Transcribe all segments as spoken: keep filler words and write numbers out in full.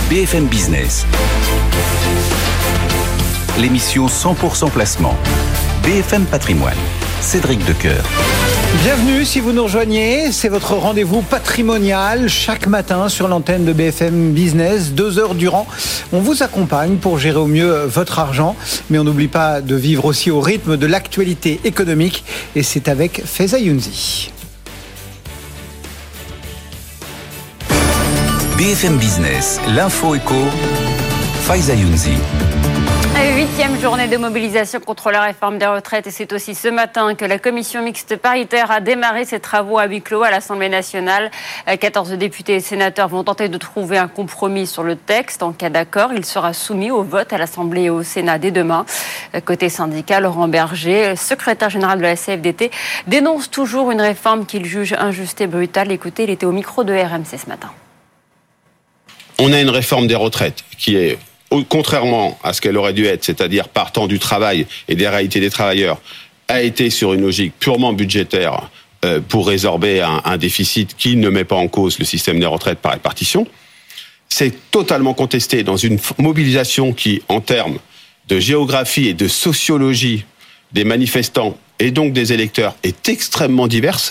B F M Business. L'émission cent pour cent placement. B F M Patrimoine. Cédric Decoeur. Bienvenue si vous nous rejoignez, c'est votre rendez-vous patrimonial chaque matin sur l'antenne de B F M Business. Deux heures durant, on vous accompagne pour gérer au mieux votre argent, mais on n'oublie pas de vivre aussi au rythme de l'actualité économique et c'est avec Faiza Younzi. B F M Business, l'info éco, Faiza Younzi. Huitième journée de mobilisation contre la réforme des retraites et c'est aussi ce matin que la commission mixte paritaire a démarré ses travaux à huis clos à l'Assemblée nationale. quatorze députés et sénateurs vont tenter de trouver un compromis sur le texte. En cas d'accord, il sera soumis au vote à l'Assemblée et au Sénat dès demain. Côté syndicat, Laurent Berger, secrétaire général de la C F D T, dénonce toujours une réforme qu'il juge injuste et brutale. Écoutez, il était au micro de R M C ce matin. On a une réforme des retraites qui est, contrairement à ce qu'elle aurait dû être, c'est-à-dire partant du travail et des réalités des travailleurs, a été sur une logique purement budgétaire euh, pour résorber un, un déficit qui ne met pas en cause le système des retraites par répartition. C'est totalement contesté dans une mobilisation qui, en termes de géographie et de sociologie des manifestants et donc des électeurs, est extrêmement diverse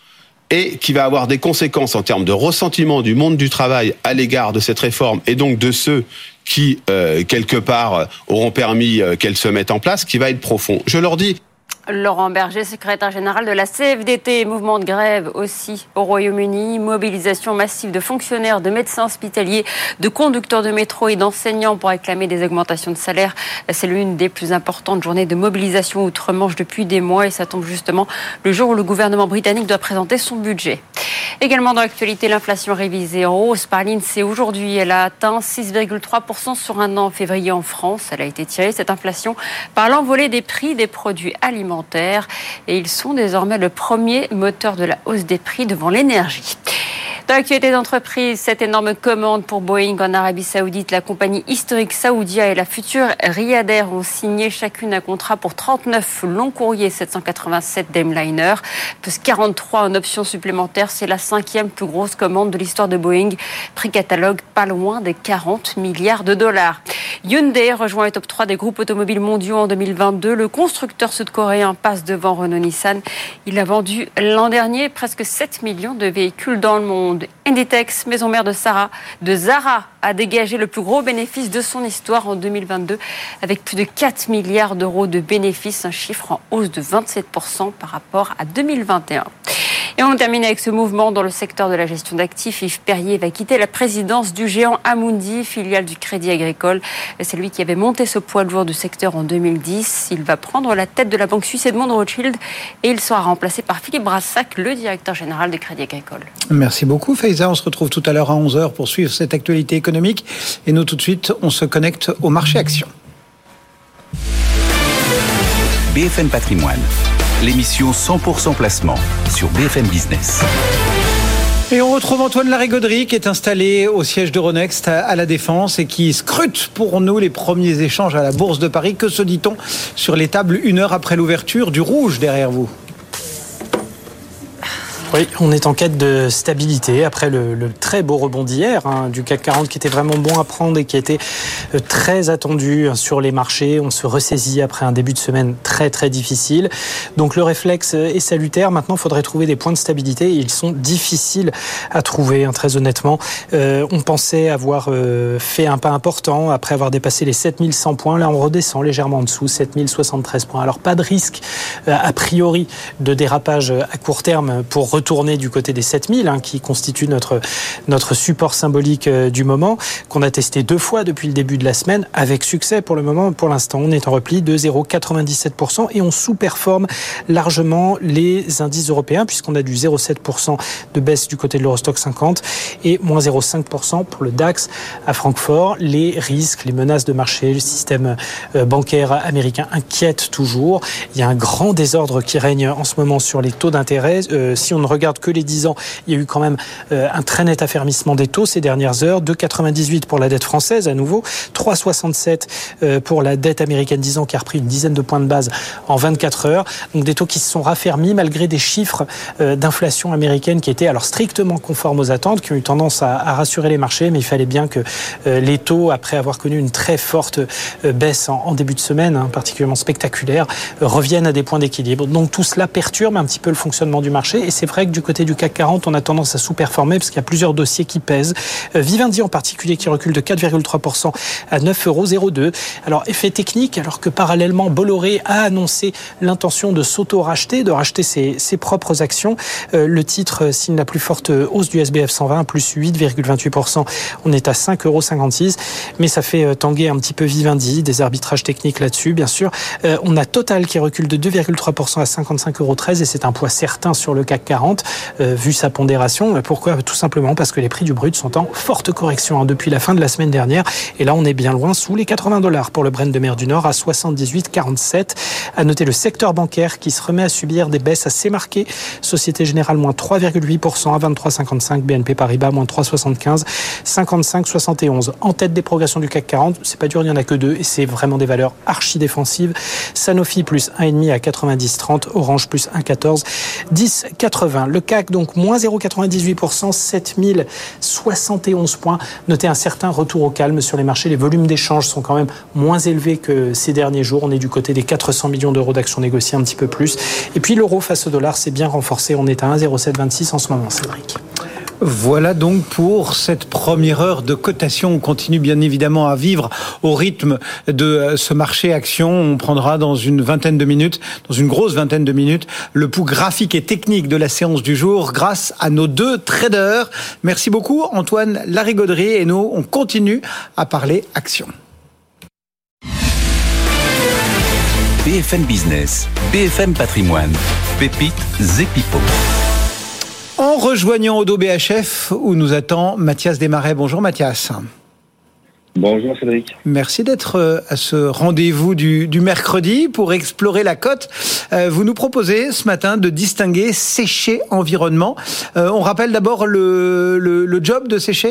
et qui va avoir des conséquences en termes de ressentiment du monde du travail à l'égard de cette réforme et donc de ceux qui, euh, quelque part, auront permis euh, qu'elle se mette en place, qui va être profond. Je leur dis... Laurent Berger, secrétaire général de la C F D T, mouvement de grève aussi au Royaume-Uni, mobilisation massive de fonctionnaires, de médecins hospitaliers, de conducteurs de métro et d'enseignants pour réclamer des augmentations de salaire. C'est l'une des plus importantes journées de mobilisation outre-Manche depuis des mois et ça tombe justement le jour où le gouvernement britannique doit présenter son budget. Également dans l'actualité, l'inflation révisée en hausse par l'INSEE aujourd'hui. Elle a atteint six virgule trois pour cent sur un an en février en France. Elle a été tirée, cette inflation, par l'envolée des prix des produits alimentaires. Et ils sont désormais le premier moteur de la hausse des prix devant l'énergie. Dans l'actualité d'entreprise, cette énorme commande pour Boeing en Arabie Saoudite, la compagnie historique Saoudia et la future Riyad Air ont signé chacune un contrat pour trente-neuf longs courriers sept cent quatre-vingt-sept Dreamliner, plus quarante-trois en options supplémentaires. C'est la cinquième plus grosse commande de l'histoire de Boeing. Prix catalogue pas loin des quarante milliards de dollars. Hyundai rejoint le top trois des groupes automobiles mondiaux en deux mille vingt-deux. Le constructeur sud-coréen passe devant Renault-Nissan. Il a vendu l'an dernier presque sept millions de véhicules dans le monde. Inditex, maison mère de Zara, de Zara, a dégagé le plus gros bénéfice de son histoire en deux mille vingt-deux avec plus de quatre milliards d'euros de bénéfices, un chiffre en hausse de vingt-sept pour cent par rapport à deux mille vingt et un. Et on termine avec ce mouvement dans le secteur de la gestion d'actifs. Yves Perrier va quitter la présidence du géant Amundi, filiale du Crédit Agricole. C'est lui qui avait monté ce poids lourd du secteur en deux mille dix. Il va prendre la tête de la banque suisse Edmond Rothschild et il sera remplacé par Philippe Brassac, le directeur général du Crédit Agricole. Merci beaucoup Faiza. On se retrouve tout à l'heure à onze heures pour suivre cette actualité économique. Et nous tout de suite, on se connecte au marché action. B F M Patrimoine. L'émission cent pour cent placement sur B F M Business. Et on retrouve Antoine Larigauderie qui est installé au siège d'Euronext à la Défense et qui scrute pour nous les premiers échanges à la Bourse de Paris. Que se dit-on sur les tables une heure après l'ouverture? Du rouge derrière vous. Oui, on est en quête de stabilité après le, le très beau rebond d'hier hein, du C A C quarante qui était vraiment bon à prendre et qui était très attendu sur les marchés. On se ressaisit après un début de semaine très très difficile. Donc le réflexe est salutaire. Maintenant, il faudrait trouver des points de stabilité et ils sont difficiles à trouver, hein, très honnêtement. Euh, on pensait avoir euh, fait un pas important après avoir dépassé les sept mille cent points. Là, on redescend légèrement en dessous, sept mille soixante-treize points. Alors, pas de risque euh, a priori de dérapage à court terme pour retourner du côté des sept mille, hein, qui constitue notre, notre support symbolique euh, du moment, qu'on a testé deux fois depuis le début de la semaine, avec succès pour le moment. Pour l'instant, on est en repli de zéro virgule quatre-vingt-dix-sept pour cent et on sous-performe largement les indices européens, puisqu'on a du zéro virgule sept pour cent de baisse du côté de l'Eurostock cinquante et moins zéro virgule cinq pour cent pour le DAX à Francfort. Les risques, les menaces de marché, le système euh, bancaire américain inquiète toujours. Il y a un grand désordre qui règne en ce moment sur les taux d'intérêt. Euh, si on regarde que les dix ans, il y a eu quand même euh, un très net affermissement des taux ces dernières heures. deux virgule quatre-vingt-dix-huit pour la dette française à nouveau, trois virgule soixante-sept euh, pour la dette américaine dix ans qui a repris une dizaine de points de base en vingt-quatre heures. Donc des taux qui se sont raffermis malgré des chiffres euh, d'inflation américaine qui étaient alors strictement conformes aux attentes, qui ont eu tendance à, à rassurer les marchés, mais il fallait bien que euh, les taux, après avoir connu une très forte euh, baisse en, en début de semaine, hein, particulièrement spectaculaire, euh, reviennent à des points d'équilibre. Donc tout cela perturbe un petit peu le fonctionnement du marché, et c'est vrai que du côté du C A C quarante, on a tendance à sous-performer parce qu'il y a plusieurs dossiers qui pèsent. Euh, Vivendi en particulier qui recule de quatre virgule trois pour cent à neuf euros zéro deux. Alors effet technique, alors que parallèlement Bolloré a annoncé l'intention de s'auto-racheter, de racheter ses, ses propres actions. Euh, le titre signe la plus forte hausse du S B F cent vingt, plus huit virgule vingt-huit pour cent. On est à cinq euros cinquante-six, mais ça fait tanguer un petit peu Vivendi, des arbitrages techniques là-dessus, bien sûr. Euh, on a Total qui recule de deux virgule trois pour cent à cinquante-cinq euros treize, et c'est un poids certain sur le C A C quarante, euh, vu sa pondération. Pourquoi ? Tout simplement parce que les prix du brut sont en forte correction hein, depuis la fin de la semaine dernière, et là on est bien loin sous les quatre-vingts dollars pour le Brent de mer du Nord à soixante-dix-huit virgule quarante-sept. À noter le secteur bancaire qui se remet à subir des baisses assez marquées. Société Générale moins trois virgule huit pour cent à vingt-trois virgule cinquante-cinq, B N P Paribas moins trois virgule soixante-quinze, cinquante-cinq virgule soixante et onze. En tête des progressions du C A C quarante, c'est pas dur, il n'y en a que deux, et c'est vraiment des valeurs archi défensives. Sanofi plus un virgule cinq à quatre-vingt-dix virgule trente, Orange plus un virgule quatorze, dix virgule quatre-vingts. Le C A C donc moins zéro virgule quatre-vingt-dix-huit pour cent, sept mille soixante et onze points. Notez un certain retour au calme sur les marchés. Les volumes d'échanges sont quand même moins élevés que ces derniers jours. On est du côté des quatre cents millions d'euros d'actions négociées, un petit peu plus. Et puis l'euro face au dollar s'est bien renforcé. On est à un virgule zéro sept vingt-six en ce moment, Cédric. Voilà donc pour cette première heure de cotation. On continue bien évidemment à vivre au rythme de ce marché action. On prendra dans une vingtaine de minutes, dans une grosse vingtaine de minutes, le pouls graphique et technique de la séance du jour grâce à nos deux traders. Merci beaucoup Antoine Larigauderie, et nous on continue à parler action. B F M Business, B F M Patrimoine, Pépites et Pipo. En rejoignant Oddo B H F, où nous attend Mathias Desmarais. Bonjour Mathias. Bonjour Cédric. Merci d'être à ce rendez-vous du, du mercredi pour explorer la cote. Euh, vous nous proposez ce matin de distinguer Séché Environnement. Euh, on rappelle d'abord le, le, le job de Séché ?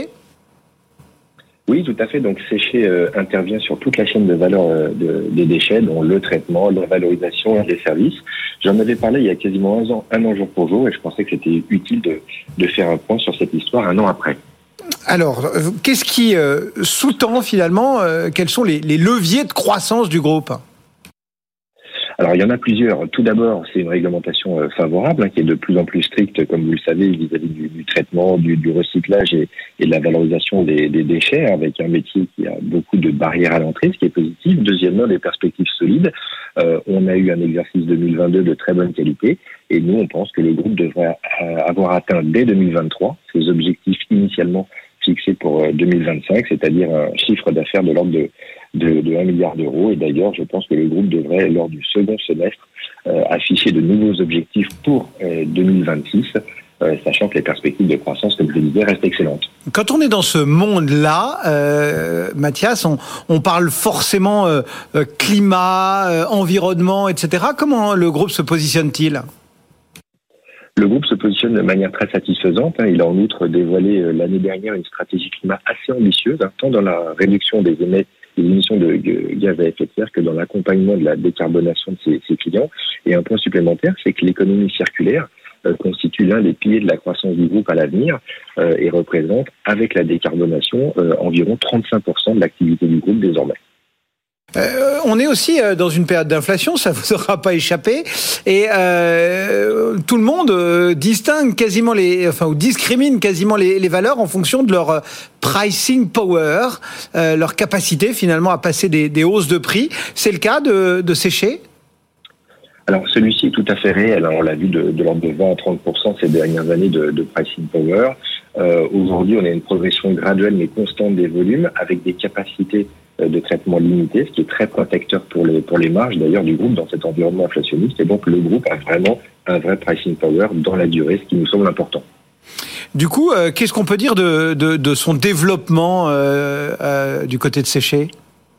Oui, tout à fait. Donc Séché euh, intervient sur toute la chaîne de valeur euh, de, des déchets, dont le traitement, la valorisation et les services. J'en avais parlé il y a quasiment un an, un an jour pour jour, et je pensais que c'était utile de, de faire un point sur cette histoire un an après. Alors, euh, qu'est-ce qui euh, sous-tend finalement, euh, quels sont les, les leviers de croissance du groupe ? Alors, il y en a plusieurs. Tout d'abord, c'est une réglementation euh, favorable hein, qui est de plus en plus stricte, comme vous le savez, vis-à-vis du, du traitement, du, du recyclage et, et de la valorisation des, des déchets, avec un métier qui a beaucoup de barrières à l'entrée, ce qui est positif. Deuxièmement, des perspectives solides. Euh, on a eu un exercice deux mille vingt-deux de très bonne qualité, et nous, on pense que le groupe devrait euh, avoir atteint dès deux mille vingt-trois ses objectifs initialement fixés pour euh, deux mille vingt-cinq, c'est-à-dire un chiffre d'affaires de l'ordre de De, de un milliard d'euros. Et d'ailleurs, je pense que le groupe devrait, lors du second semestre, euh, afficher de nouveaux objectifs pour euh, deux mille vingt-six, euh, sachant que les perspectives de croissance, comme je le disais, restent excellentes. Quand on est dans ce monde-là, euh, Mathias, on, on parle forcément euh, climat, euh, environnement, et cetera. Comment le groupe se positionne-t-il ? Le groupe se positionne de manière très satisfaisante. Il a en outre dévoilé euh, l'année dernière une stratégie climat assez ambitieuse, hein, tant dans la réduction des émissions les émissions de gaz à effet de serre que dans l'accompagnement de la décarbonation de ses, ses clients. Et un point supplémentaire, c'est que l'économie circulaire euh, constitue l'un des piliers de la croissance du groupe à l'avenir euh, et représente, avec la décarbonation, euh, environ trente-cinq pour cent de l'activité du groupe désormais. Euh, on est aussi dans une période d'inflation, ça vous aura pas échappé, et euh, tout le monde euh, distingue quasiment les, enfin ou discrimine quasiment les, les valeurs en fonction de leur pricing power, euh, leur capacité finalement à passer des, des hausses de prix. C'est le cas de, de Séché ? Alors celui-ci est tout à fait réel. On l'a vu de, de l'ordre de vingt à trente pour cent ces dernières années de, de pricing power. Euh, aujourd'hui, on a une progression graduelle mais constante des volumes avec des capacités de traitement limité, ce qui est très protecteur pour les, pour les marges d'ailleurs du groupe dans cet environnement inflationniste. Et donc le groupe a vraiment un vrai pricing power dans la durée, ce qui nous semble important. Du coup, euh, qu'est-ce qu'on peut dire de, de, de son développement euh, euh, du côté de Séché ?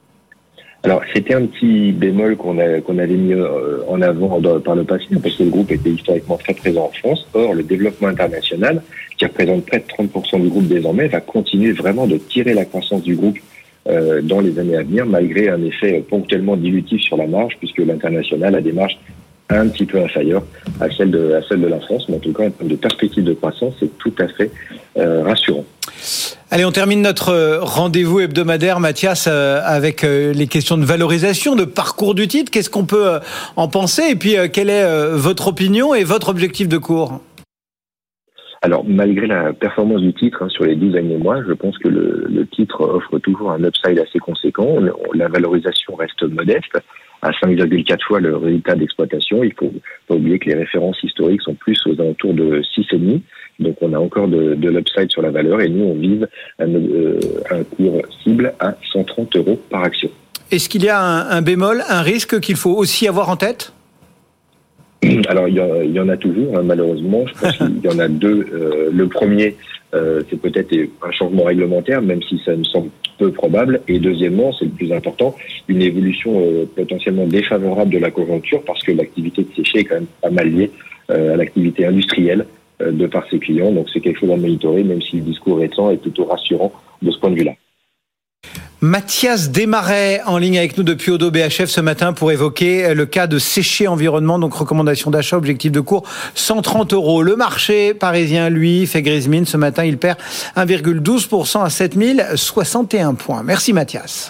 Alors, c'était un petit bémol qu'on, a, qu'on avait mis en avant dans, par le passé, parce que le groupe était historiquement très présent en France. Or, le développement international, qui représente près de trente pour cent du groupe désormais, va continuer vraiment de tirer la croissance du groupe euh, dans les années à venir, malgré un effet ponctuellement dilutif sur la marge, puisque l'international a des marges un petit peu inférieures à celle de, à celle de la France. Mais en tout cas, en termes de perspective de croissance, c'est tout à fait euh, rassurant. Allez, on termine notre rendez-vous hebdomadaire, Mathias, avec les questions de valorisation, de parcours du titre. Qu'est-ce qu'on peut en penser? Et puis, quelle est votre opinion et votre objectif de cours? Alors, malgré la performance du titre hein, sur les douze derniers mois, je pense que le, le titre offre toujours un upside assez conséquent. La valorisation reste modeste, à cinq virgule quatre fois le résultat d'exploitation. Il faut pas oublier que les références historiques sont plus aux alentours de six virgule cinq. Donc, on a encore de, de l'upside sur la valeur et nous, on vise un, euh, un cours cible à cent trente euros par action. Est-ce qu'il y a un, un bémol, un risque qu'il faut aussi avoir en tête? Alors, il y, a, il y en a toujours, hein, malheureusement. Je pense qu'il y en a deux. Euh, le premier, euh, c'est peut-être un changement réglementaire, même si ça me semble peu probable. Et deuxièmement, c'est le plus important, une évolution euh, potentiellement défavorable de la conjoncture, parce que l'activité de séché est quand même pas mal liée euh, à l'activité industrielle euh, de par ses clients. Donc, c'est quelque chose à monitorer, même si le discours récent est plutôt rassurant de ce point de vue-là. Mathias Desmarais en ligne avec nous depuis Oddo B H F ce matin pour évoquer le cas de Séché Environnement, donc recommandation d'achat, objectif de cours cent trente euros. Le marché parisien, lui, fait grise mine. Ce matin, il perd un virgule douze pour cent à sept mille soixante et un points. Merci Mathias.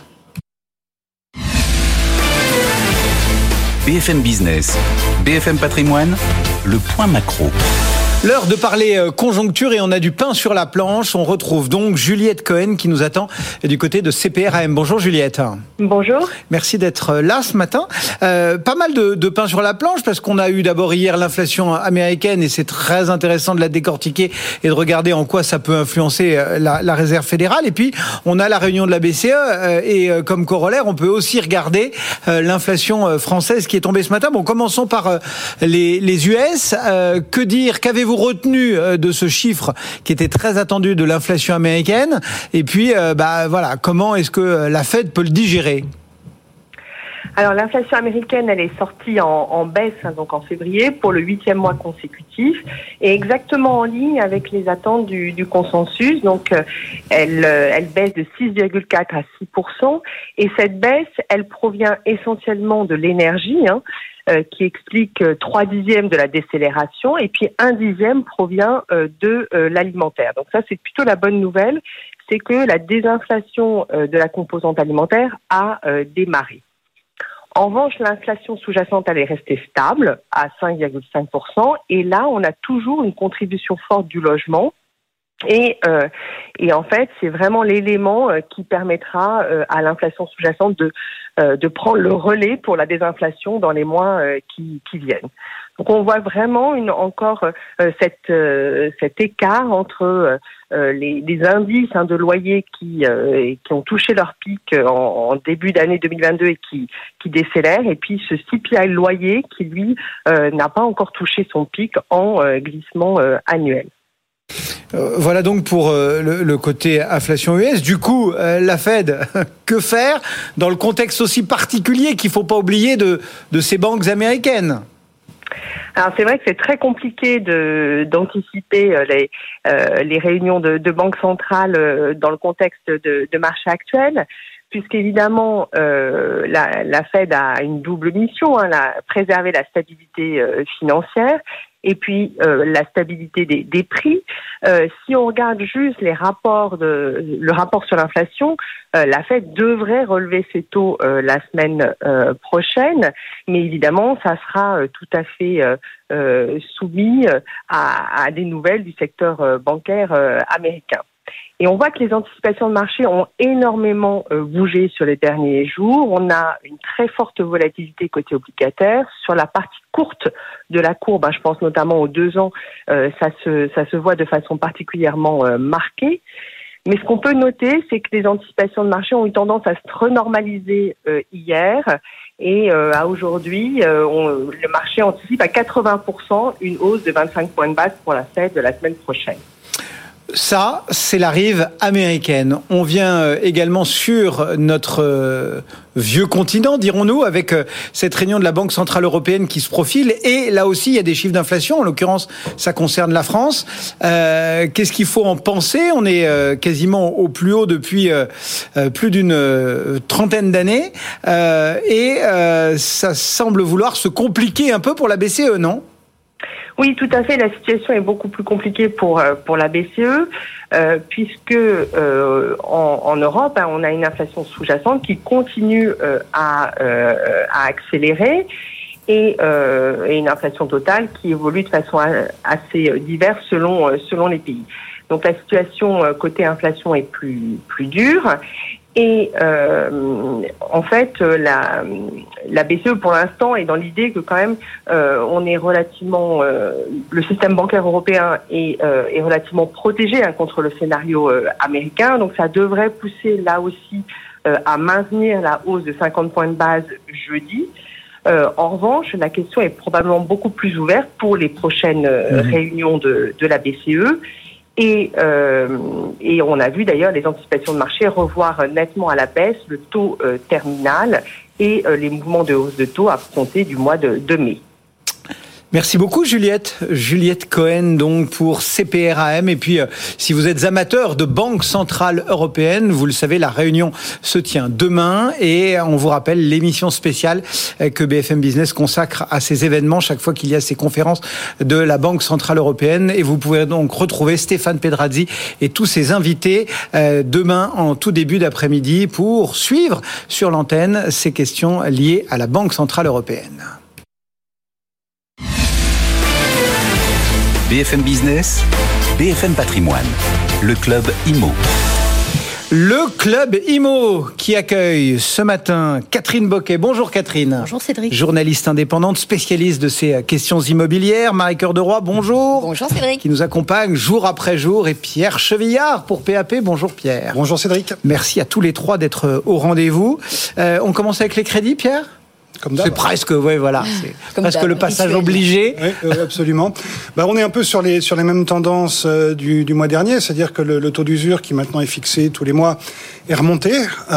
B F M Business, B F M Patrimoine, le point macro. L'heure de parler conjoncture et on a du pain sur la planche. On retrouve donc Juliette Cohen qui nous attend du côté de C P R A M. Bonjour Juliette. Bonjour. Merci d'être là ce matin. Euh, pas mal de, de pain sur la planche parce qu'on a eu d'abord hier l'inflation américaine et c'est très intéressant de la décortiquer et de regarder en quoi ça peut influencer la, la réserve fédérale. Et puis on a la réunion de la B C E et comme corollaire on peut aussi regarder l'inflation française qui est tombée ce matin. Bon, commençons par les, les U S. Euh, que dire? Qu'avez-vous retenu de ce chiffre qui était très attendu de l'inflation américaine? Et puis, euh, bah voilà, comment est-ce que la Fed peut le digérer? Alors, l'inflation américaine, elle est sortie en, en baisse, hein, donc en février, pour le huitième mois consécutif, et exactement en ligne avec les attentes du, du consensus. Donc, euh, elle, euh, elle baisse de six virgule quatre à six pour cent, et cette baisse, elle provient essentiellement de l'énergie, hein, euh, qui explique euh, trois dixièmes de la décélération, et puis un dixième provient euh, de euh, l'alimentaire. Donc ça, c'est plutôt la bonne nouvelle, c'est que la désinflation euh, de la composante alimentaire a euh, démarré. En revanche, l'inflation sous-jacente, elle est restée stable à cinq virgule cinq pour cent. Et là, on a toujours une contribution forte du logement. Et, euh, et en fait, c'est vraiment l'élément euh, qui permettra euh, à l'inflation sous-jacente de, euh, de prendre le relais pour la désinflation dans les mois euh, qui, qui viennent. Donc, on voit vraiment une, encore euh, cette, euh, cet écart entre euh, les, les indices hein, de loyers qui, euh, qui ont touché leur pic en, en début d'année deux mille vingt-deux et qui, qui décélèrent, et puis ce C P I loyer qui, lui, euh, n'a pas encore touché son pic en euh, glissement euh, annuel. Voilà donc pour le, le côté inflation U S. Du coup, la Fed, que faire dans le contexte aussi particulier qu'il ne faut pas oublier de, de ces banques américaines? Alors c'est vrai que c'est très compliqué de, d'anticiper les, euh, les réunions de, de banques centrales dans le contexte de, de marché actuel, puisqu'évidemment euh, la, la Fed a une double mission, hein, la, préserver la stabilité euh, financière et puis euh, la stabilité des, des prix. Euh, si on regarde juste les rapports de, le rapport sur l'inflation, euh, la Fed devrait relever ses taux euh, la semaine euh, prochaine, mais évidemment, ça sera euh, tout à fait euh, euh, soumis à, à des nouvelles du secteur euh, bancaire euh, américain. Et on voit que les anticipations de marché ont énormément euh, bougé sur les derniers jours. On a une très forte volatilité côté obligataire. Sur la partie courte de la courbe, hein, je pense notamment aux deux ans, euh, ça se ça se voit de façon particulièrement euh, marquée. Mais ce qu'on peut noter, c'est que les anticipations de marché ont eu tendance à se renormaliser euh, hier. Et euh, à aujourd'hui, euh, on, le marché anticipe à quatre-vingts pour cent une hausse de vingt-cinq points de base pour la Fed de la semaine prochaine. Ça, c'est la rive américaine. On vient également sur notre vieux continent, dirons-nous, avec cette réunion de la Banque Centrale Européenne qui se profile. Et là aussi, il y a des chiffres d'inflation. En l'occurrence, ça concerne la France. Euh, qu'est-ce qu'il faut en penser ? On est quasiment au plus haut depuis plus d'une trentaine d'années. Euh, et euh, ça semble vouloir se compliquer un peu pour la B C E, non ? Oui, tout à fait. La situation est beaucoup plus compliquée pour pour la B C E, euh, puisque euh, en, en Europe, hein, on a une inflation sous-jacente qui continue euh, à euh, à accélérer et, euh, et une inflation totale qui évolue de façon assez diverse selon selon les pays. Donc la situation côté inflation est plus plus dure. Et euh, en fait, la, la B C E pour l'instant est dans l'idée que quand même euh, on est relativement, euh, le système bancaire européen est, euh, est relativement protégé hein, contre le scénario euh, américain. Donc ça devrait pousser là aussi euh, à maintenir la hausse de cinquante points de base jeudi. Euh, en revanche, la question est probablement beaucoup plus ouverte pour les prochaines euh, mmh. réunions de, de la B C E. Et, euh, et on a vu d'ailleurs les anticipations de marché revoir nettement à la baisse le taux euh, terminal et euh, les mouvements de hausse de taux à compter du mois de, de mai. Merci beaucoup Juliette. Juliette Cohen donc pour C P R A M. Et puis euh, si vous êtes amateur de Banque Centrale Européenne, vous le savez, la réunion se tient demain et on vous rappelle l'émission spéciale que B F M Business consacre à ces événements chaque fois qu'il y a ces conférences de la Banque Centrale Européenne. Et vous pouvez donc retrouver Stéphane Pedrazzi et tous ses invités euh, demain en tout début d'après-midi pour suivre sur l'antenne ces questions liées à la Banque Centrale Européenne. B F M Business, B F M Patrimoine, le club I M O. Le club I M O qui accueille ce matin Catherine Boquet. Bonjour Catherine. Bonjour Cédric. Journaliste indépendante, spécialiste de ces questions immobilières. Marie-Cœur de Roy, bonjour. Bonjour Cédric. Qui nous accompagne jour après jour. Et Pierre Chevillard pour P A P. Bonjour Pierre. Bonjour Cédric. Merci à tous les trois d'être au rendez-vous. Euh, on commence avec les crédits, Pierre ? Comme d'hab. C'est presque, ouais, voilà, c'est Comme presque d'hab, le passage rituel. obligé. Oui, euh, absolument. Bah, on est un peu sur les sur les mêmes tendances euh, du, du mois dernier, c'est-à-dire que le, le taux d'usure qui maintenant est fixé tous les mois est remonté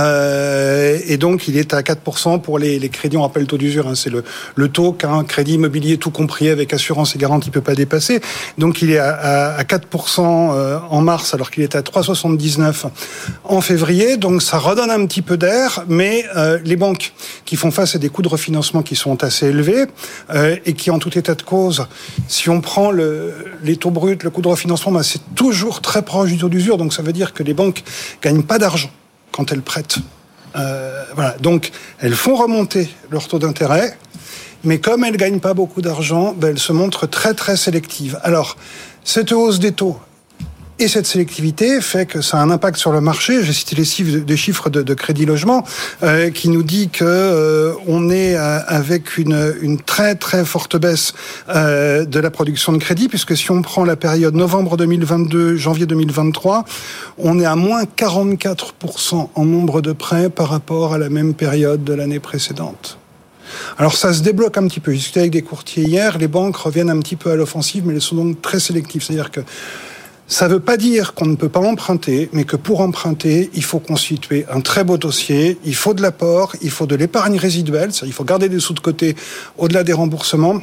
euh, et donc il est à quatre pour cent pour les, les crédits. On rappelle le taux d'usure, hein, c'est le le taux qu'un crédit immobilier tout compris avec assurance et garantie peut pas dépasser. Donc il est à, à, à quatre pour cent euh, en mars alors qu'il était à trois virgule soixante-dix-neuf en février. Donc ça redonne un petit peu d'air, mais euh, les banques qui font face à des coûts de refinancement qui sont assez élevés euh, et qui, en tout état de cause, si on prend le, les taux bruts, le coût de refinancement, bah, c'est toujours très proche du taux d'usure. Donc ça veut dire que les banques gagnent pas d'argent quand elles prêtent. Euh, voilà. Donc elles font remonter leur taux d'intérêt, mais comme elles gagnent pas beaucoup d'argent, bah, elles se montrent très très sélectives. Alors cette hausse des taux et cette sélectivité fait que ça a un impact sur le marché. J'ai cité les chiffres, des chiffres de, de Crédit Logement euh, qui nous dit que euh, on est euh, avec une, une très très forte baisse euh, de la production de crédit, puisque si on prend la période novembre deux mille vingt-deux, janvier deux mille vingt-trois, on est à moins quarante-quatre pour cent en nombre de prêts par rapport à la même période de l'année précédente. Alors ça se débloque un petit peu. J'ai discuté avec des courtiers hier, les banques reviennent un petit peu à l'offensive, mais elles sont donc très sélectives. C'est-à-dire que ça ne veut pas dire qu'on ne peut pas emprunter, mais que pour emprunter, il faut constituer un très beau dossier, il faut de l'apport, il faut de l'épargne résiduelle, c'est-à-dire il faut garder des sous de côté au-delà des remboursements.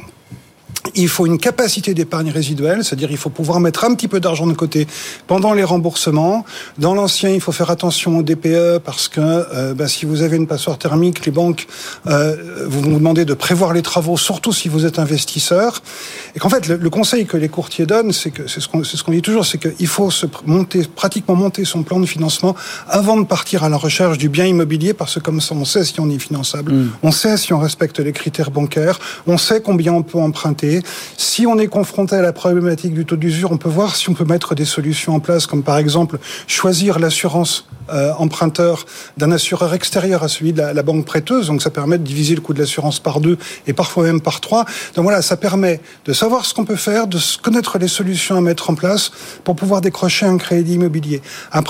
Il faut une capacité d'épargne résiduelle, c'est-à-dire il faut pouvoir mettre un petit peu d'argent de côté pendant les remboursements. Dans l'ancien, il faut faire attention au D P E parce que euh, bah, si vous avez une passoire thermique, les banques euh, vous vous demandez de prévoir les travaux, surtout si vous êtes investisseur. Et qu'en fait, le, le conseil que les courtiers donnent, c'est que c'est ce qu'on, c'est ce qu'on dit toujours, c'est qu'il faut se monter, pratiquement monter son plan de financement avant de partir à la recherche du bien immobilier, parce que comme ça, on sait si on est finançable, mmh. on sait si on respecte les critères bancaires, on sait combien on peut emprunter. Si on est confronté à la problématique du taux d'usure, on peut voir si on peut mettre des solutions en place, comme par exemple choisir l'assurance euh, emprunteur d'un assureur extérieur à celui de la, la banque prêteuse. Donc ça permet de diviser le coût de l'assurance par deux et parfois même par trois. Donc voilà, ça permet de savoir ce qu'on peut faire, de connaître les solutions à mettre en place pour pouvoir décrocher un crédit immobilier. Après,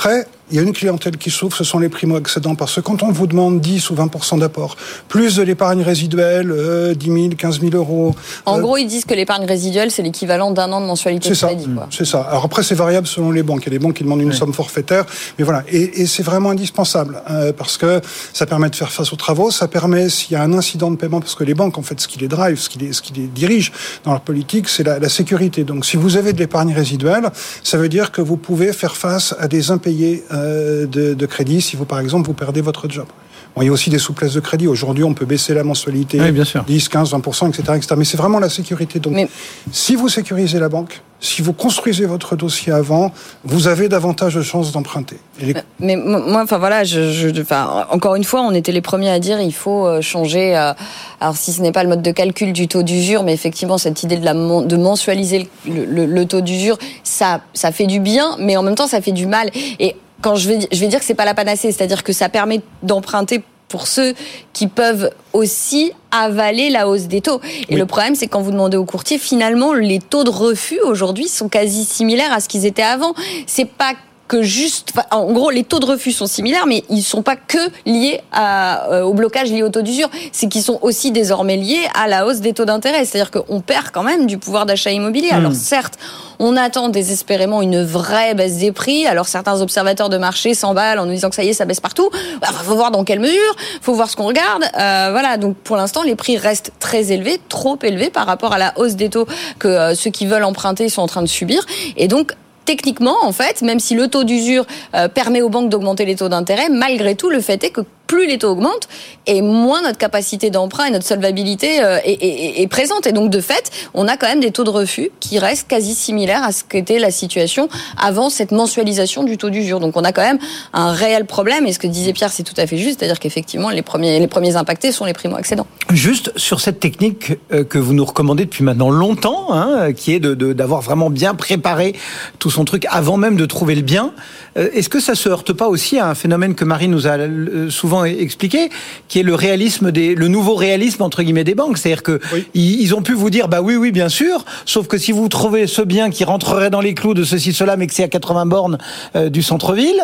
il y a une clientèle qui souffre, ce sont les primo-accédants, parce que quand on vous demande dix ou vingt pour cent d'apport, plus de l'épargne résiduelle, euh, dix mille, quinze mille euros... En euh, gros, ils disent que l'épargne résiduelle, c'est l'équivalent d'un an de mensualité de crédit. C'est ça, quoi. c'est ça. Alors après, c'est variable selon les banques. Il y a des banques qui demandent une oui. somme forfaitaire, mais voilà. Et, et c'est vraiment indispensable, euh, parce que ça permet de faire face aux travaux, ça permet, s'il y a un incident de paiement, parce que les banques, en fait, ce qui les drive, ce qui les, ce qui les dirige dans leur politique, c'est la, la sécurité. Donc si vous avez de l'épargne résiduelle, ça veut dire que vous pouvez faire face à des impayés euh, de de crédit si vous, par exemple, vous perdez votre job. Bon, il y a aussi des souplesses de crédit. Aujourd'hui, on peut baisser la mensualité oui, bien sûr. dix, quinze, vingt pour cent, et cetera, et cetera. Mais c'est vraiment la sécurité. Donc, Mais... si vous sécurisez la banque, si vous construisez votre dossier avant, vous avez davantage de chances d'emprunter. Les... Mais moi, enfin voilà, je, je, enfin, encore une fois, on était les premiers à dire il faut changer. Euh, alors, si ce n'est pas le mode de calcul du taux d'usure, mais effectivement, cette idée de, la, de mensualiser le, le, le taux d'usure, ça, ça fait du bien, mais en même temps, ça fait du mal. Et quand je vais, je vais dire que c'est pas la panacée, c'est-à-dire que ça permet d'emprunter pour ceux qui peuvent aussi avaler la hausse des taux. Et oui. le problème, c'est quand vous demandez aux courtiers, finalement, les taux de refus aujourd'hui sont quasi similaires à ce qu'ils étaient avant. C'est pas que juste, enfin, en gros, les taux de refus sont similaires, mais ils sont pas que liés à, euh, au blocage lié au taux d'usure, c'est qu'ils sont aussi désormais liés à la hausse des taux d'intérêt. C'est-à-dire qu'on perd quand même du pouvoir d'achat immobilier. Mmh. Alors certes, on attend désespérément une vraie baisse des prix. Alors certains observateurs de marché s'emballent en nous disant que ça y est, ça baisse partout. Bah, faut voir dans quelle mesure, faut voir ce qu'on regarde. Euh, voilà. Donc pour l'instant, les prix restent très élevés, trop élevés par rapport à la hausse des taux que euh, ceux qui veulent emprunter sont en train de subir. Et donc techniquement, en fait, même si le taux d'usure euh, permet aux banques d'augmenter les taux d'intérêt, malgré tout, le fait est que plus les taux augmentent, et moins notre capacité d'emprunt et notre solvabilité euh, est, est, est présente. Et donc, de fait, on a quand même des taux de refus qui restent quasi similaires à ce qu'était la situation avant cette mensualisation du taux d'usure. Donc, on a quand même un réel problème. Et ce que disait Pierre, c'est tout à fait juste. C'est-à-dire qu'effectivement, les premiers, les premiers impactés sont les primo-accédants. Juste sur cette technique que vous nous recommandez depuis maintenant longtemps, hein, qui est de, de, d'avoir vraiment bien préparé tout son truc avant même de trouver le bien, est-ce que ça se heurte pas aussi à un phénomène que Marie nous a souvent expliqué, qui est le réalisme des, le nouveau réalisme entre guillemets des banques, c'est-à-dire que oui. ils ont pu vous dire bah oui oui bien sûr, sauf que si vous trouvez ce bien qui rentrerait dans les clous de ceci cela, mais que c'est à quatre-vingts bornes euh, du centre-ville,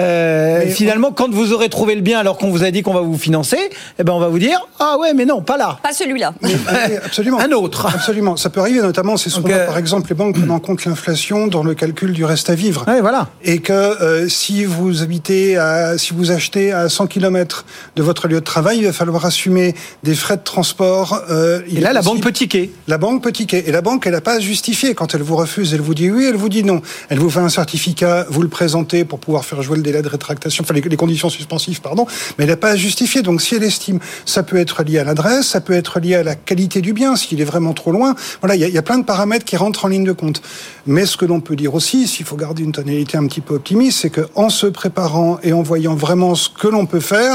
euh, finalement on... quand vous aurez trouvé le bien alors qu'on vous a dit qu'on va vous financer, eh ben on va vous dire ah ouais mais non pas là, pas celui-là, mais, mais absolument un autre, absolument ça peut arriver, notamment c'est souvent okay. par exemple les banques prennent en compte l'inflation dans le calcul du reste à vivre, ouais, voilà. et que euh, si vous habitez à, si vous achetez à cent kilomètres de votre lieu de travail, il va falloir assumer des frais de transport. Euh, et là, la banque peut tiquer. La banque peut tiquer. Et la banque, elle n'a pas à justifier. Quand elle vous refuse, elle vous dit oui, elle vous dit non. Elle vous fait un certificat, vous le présentez pour pouvoir faire jouer le délai de rétractation, enfin les, les conditions suspensives, pardon, mais elle n'a pas à justifier. Donc si elle estime, ça peut être lié à l'adresse, ça peut être lié à la qualité du bien, s'il est vraiment trop loin. Voilà, il y, y a plein de paramètres qui rentrent en ligne de compte. Mais ce que l'on peut dire aussi, s'il faut garder une tonalité un petit peu optimiste, c'est qu'en se préparant et en voyant vraiment ce que l'on peut faire,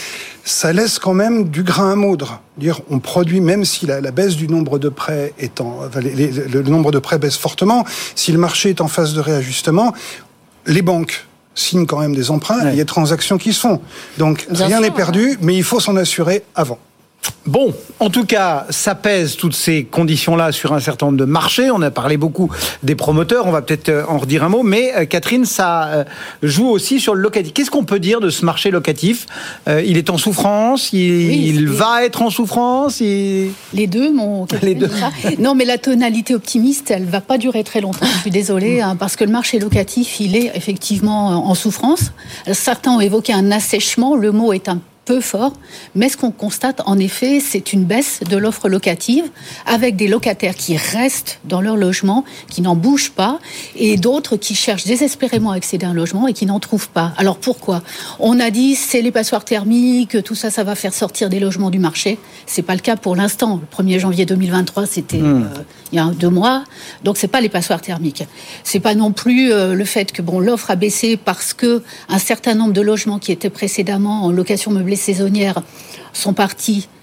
ça laisse quand même du grain à moudre. Dire, on produit, même si la, la baisse du nombre de prêts est en, enfin, les, les, le nombre de prêts baisse fortement, si le marché est en phase de réajustement, les banques signent quand même des emprunts, ouais. Il y a des transactions qui se font. Donc, Bien rien n'est perdu, mais il faut s'en assurer avant. Bon, en tout cas, ça pèse toutes ces conditions-là sur un certain nombre de marchés. On a parlé beaucoup des promoteurs, on va peut-être en redire un mot. Mais Catherine, ça joue aussi sur le locatif. Qu'est-ce qu'on peut dire de ce marché locatif ? Il est en souffrance, il, oui, il va être en souffrance il... Les deux, mon Les deux. Non, mais la tonalité optimiste, elle ne va pas durer très longtemps. Je suis désolée, hein, parce que le marché locatif, il est effectivement en souffrance. Certains ont évoqué un assèchement, le mot est un peu fort, mais ce qu'on constate en effet, c'est une baisse de l'offre locative avec des locataires qui restent dans leur logement, qui n'en bougent pas, et d'autres qui cherchent désespérément à accéder à un logement et qui n'en trouvent pas. Alors pourquoi ? On a dit c'est les passoires thermiques, tout ça, ça va faire sortir des logements du marché. C'est pas le cas pour l'instant. Le premier janvier deux mille vingt-trois, c'était mmh. euh, il y a deux mois, donc c'est pas les passoires thermiques. C'est pas non plus euh, le fait que bon l'offre a baissé parce que un certain nombre de logements qui étaient précédemment en location meublée saisonnière sont partis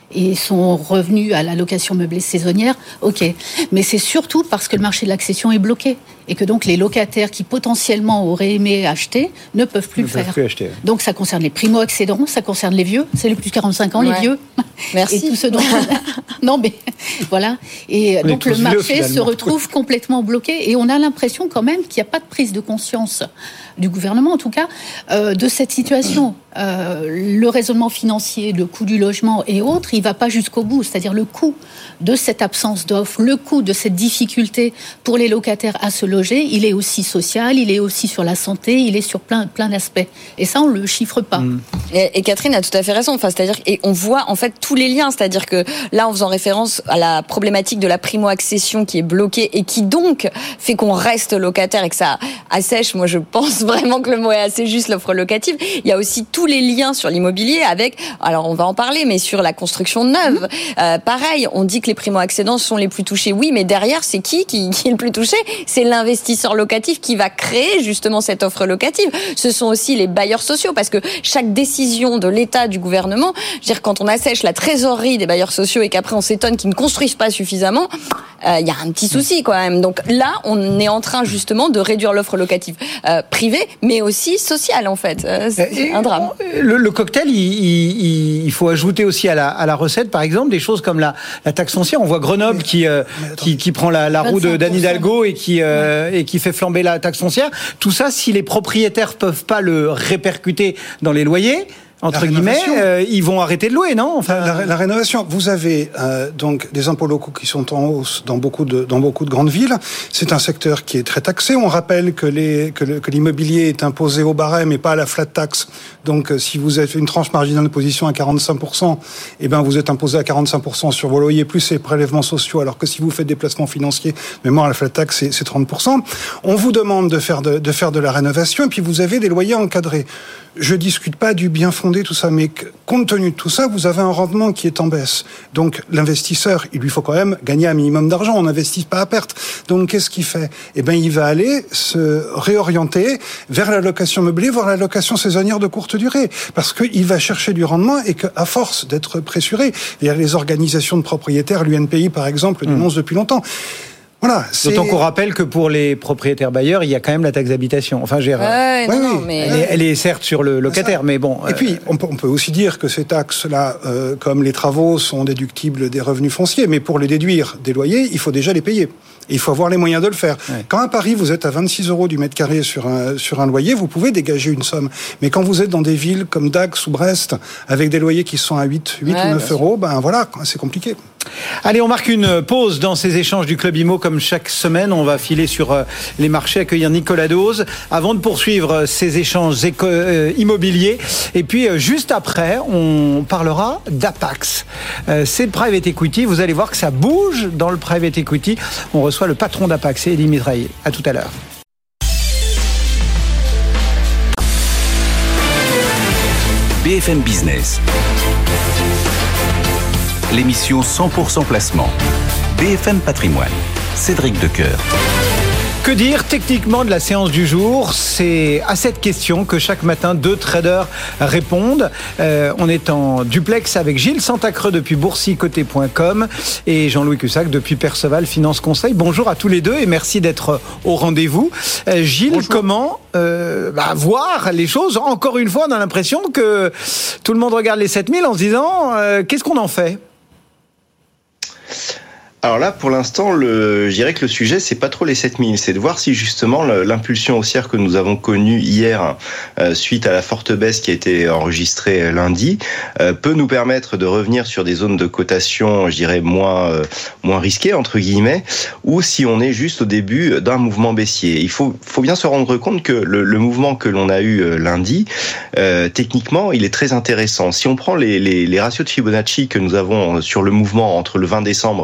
et sont revenus à la location meublée saisonnière, ok. Mais c'est surtout parce que le marché de l'accession est bloqué et que donc les locataires qui potentiellement auraient aimé acheter ne peuvent plus ne le peuvent faire. Plus acheter. Donc ça concerne les primo-accédants, ça concerne les vieux, c'est les plus de quarante-cinq ans, ouais. les vieux. Merci. Et tout ce dont... non mais voilà. Et on donc le marché vieux, se retrouve complètement bloqué et on a l'impression quand même qu'il n'y a pas de prise de conscience du gouvernement en tout cas euh, de cette situation. Euh, le raisonnement financier, le coût du logement et autres, il ne va pas jusqu'au bout. C'est-à-dire le coût de cette absence d'offre, le coût de cette difficulté pour les locataires à se loger, il est aussi social, il est aussi sur la santé, il est sur plein, plein d'aspects. Et ça, on ne le chiffre pas. Mmh. Et, et Catherine a tout à fait raison. Enfin, c'est-à-dire, et on voit en fait tous les liens. C'est-à-dire que là, en faisant référence à la problématique de la primo-accession qui est bloquée et qui donc fait qu'on reste locataire et que ça assèche, moi je pense vraiment que le mot est assez juste, l'offre locative. Il y a aussi tous les liens sur l'immobilier avec, alors on va en parler, mais sur la construction neuve. Euh, pareil, on dit que les primo-accédants sont les plus touchés. Oui, mais derrière, c'est qui, qui qui est le plus touché ? C'est l'investisseur locatif qui va créer justement cette offre locative. Ce sont aussi les bailleurs sociaux, parce que chaque décision de l'État, du gouvernement, je veux dire, quand on assèche la trésorerie des bailleurs sociaux et qu'après on s'étonne qu'ils ne construisent pas suffisamment, il euh, y a un petit souci quand même. Donc là, on est en train justement de réduire l'offre locative euh, privée, mais aussi sociale en fait. Euh, c'est et un drame. Le, le cocktail, il, il, il faut ajouter aussi à la, à la recette, par exemple, des choses comme la, la taxe foncière. On voit Grenoble mais, qui, euh, qui, qui prend la, la roue de d'Anne Hidalgo et qui, euh, ouais. et qui fait flamber la taxe foncière. Tout ça, si les propriétaires peuvent pas le répercuter dans les loyers, entre guillemets, euh, ils vont arrêter de louer, non ? Enfin, la, la, la rénovation. Vous avez euh, donc des impôts locaux qui sont en hausse dans beaucoup de dans beaucoup de grandes villes. C'est un secteur qui est très taxé. On rappelle que les que, le, que l'immobilier est imposé au barème et pas à la flat tax. Donc, euh, si vous avez une tranche marginale de position à quarante-cinq pour cent, eh ben vous êtes imposé à quarante-cinq pour cent sur vos loyers plus les prélèvements sociaux. Alors que si vous faites des placements financiers, mais moi la flat tax c'est, c'est trente pour cent. On vous demande de faire de, de faire de la rénovation et puis vous avez des loyers encadrés. Je discute pas du bien fondé, tout ça, mais compte tenu de tout ça, vous avez un rendement qui est en baisse. Donc, l'investisseur, il lui faut quand même gagner un minimum d'argent. On n'investit pas à perte. Donc, qu'est-ce qu'il fait ? Eh ben, il va aller se réorienter vers la location meublée, voire la location saisonnière de courte durée. Parce qu'il va chercher du rendement et qu'à force d'être pressuré, les organisations de propriétaires, l'U N P I par exemple, le dénoncent mmh. depuis longtemps. Voilà, c'est... D'autant qu'on rappelle que pour les propriétaires bailleurs, il y a quand même la taxe d'habitation. Enfin, j'ai... Ouais, oui, non, oui. Mais... Elle, est, elle est certes sur le locataire, mais bon... Et euh... puis, on peut, on peut aussi dire que ces taxes-là, euh, comme les travaux, sont déductibles des revenus fonciers, mais pour les déduire des loyers, il faut déjà les payer. Et il faut avoir les moyens de le faire. Ouais. Quand à Paris, vous êtes à vingt-six euros du mètre carré sur un, sur un loyer, vous pouvez dégager une somme. Mais quand vous êtes dans des villes comme Dax ou Brest, avec des loyers qui sont à huit, huit ouais, ou neuf euros, ben voilà, c'est compliqué. Allez, on marque une pause dans ces échanges du Club Imo. Comme chaque semaine, on va filer sur les marchés, accueillir Nicolas Dose, avant de poursuivre ces échanges éco- euh, immobiliers. Et puis, euh, juste après, on parlera d'Apax. Euh, c'est le private equity. Vous allez voir que ça bouge dans le private equity. On reçoit le patron d'Apax, Elie Mitraillé. À tout à l'heure. B F M Business. L'émission cent pour cent placement. B F M Patrimoine. Cédric Decoeur. Que dire techniquement de la séance du jour ? C'est à cette question que chaque matin deux traders répondent. Euh, on est en duplex avec Gilles Santacreux depuis boursicoté point com et Jean-Louis Cussac depuis Perceval Finance Conseil. Bonjour à tous les deux et merci d'être au rendez-vous. Euh, Gilles, Bonjour. comment euh, bah, voir les choses ? Encore une fois, on a l'impression que tout le monde regarde les sept mille en se disant euh, qu'est-ce qu'on en fait ? Alors là, pour l'instant, le, je dirais que le sujet, c'est pas trop les sept mille, c'est de voir si justement l'impulsion haussière que nous avons connue hier, euh, suite à la forte baisse qui a été enregistrée lundi, euh, peut nous permettre de revenir sur des zones de cotation, je dirais, moins, euh, moins risquées, entre guillemets, ou si on est juste au début d'un mouvement baissier. Il faut, faut bien se rendre compte que le, le mouvement que l'on a eu lundi, euh, techniquement, il est très intéressant. Si on prend les, les, les ratios de Fibonacci que nous avons sur le mouvement entre le vingt décembre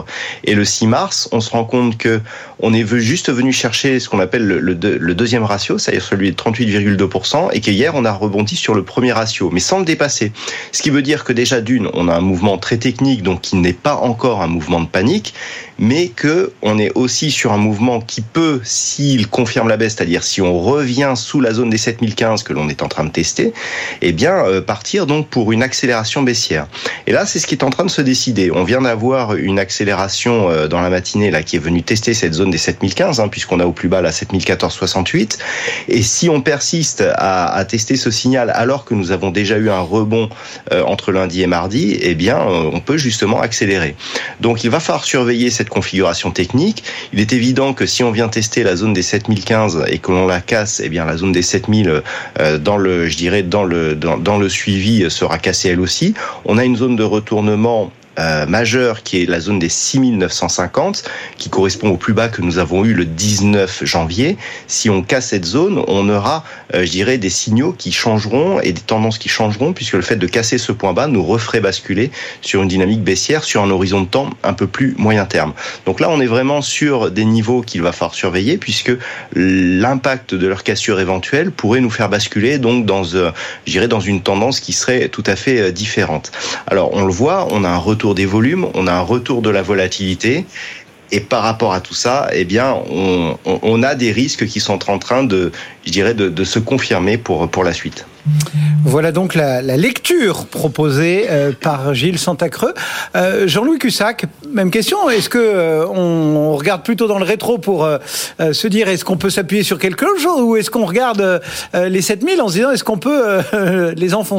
Et le six mars, on se rend compte que on est juste venu chercher ce qu'on appelle le, le, le deuxième ratio, c'est-à-dire celui de trente-huit virgule deux pour cent, et qu'hier, on a rebondi sur le premier ratio, mais sans le dépasser. Ce qui veut dire que déjà, d'une, on a un mouvement très technique, donc qui n'est pas encore un mouvement de panique, mais que on est aussi sur un mouvement qui peut, s'il confirme la baisse, c'est-à-dire si on revient sous la zone des sept mille quinze que l'on est en train de tester, eh bien, euh, partir donc pour une accélération baissière. Et là, c'est ce qui est en train de se décider. On vient d'avoir une accélération euh, dans la matinée là qui est venue tester cette zone des sept mille quinze, hein, puisqu'on a au plus bas la sept mille quatorze virgule soixante-huit. Et si on persiste à, à tester ce signal alors que nous avons déjà eu un rebond euh, entre lundi et mardi, eh bien, euh, on peut justement accélérer. Donc, il va falloir surveiller cette configuration technique. Il est évident que si on vient tester la zone des sept mille quinze et que l'on la casse, eh bien, la zone des sept mille euh, dans le, je dirais, dans le, dans, dans le suivi sera cassée elle aussi. On a une zone de retournement Euh, majeure qui est la zone des six mille neuf cent cinquante qui correspond au plus bas que nous avons eu le dix-neuf janvier. Si on casse cette zone, on aura, euh, je dirais, des signaux qui changeront et des tendances qui changeront puisque le fait de casser ce point bas nous referait basculer sur une dynamique baissière sur un horizon de temps un peu plus moyen terme. Donc là, on est vraiment sur des niveaux qu'il va falloir surveiller puisque l'impact de leur cassure éventuelle pourrait nous faire basculer donc dans, euh, je dirais, dans une tendance qui serait tout à fait euh, différente. Alors, on le voit, on a un retour des volumes, on a un retour de la volatilité et par rapport à tout ça, eh bien, on, on, on a des risques qui sont en train de, je dirais, de, de se confirmer pour, pour la suite. Voilà donc la, la lecture proposée euh, par Gilles Santacreux. Euh, Jean-Louis Cussac, même question. Est-ce que euh, on, on regarde plutôt dans le rétro pour euh, euh, se dire est-ce qu'on peut s'appuyer sur quelque chose ou est-ce qu'on regarde euh, les sept mille en se disant est-ce qu'on peut euh, les enfoncer ?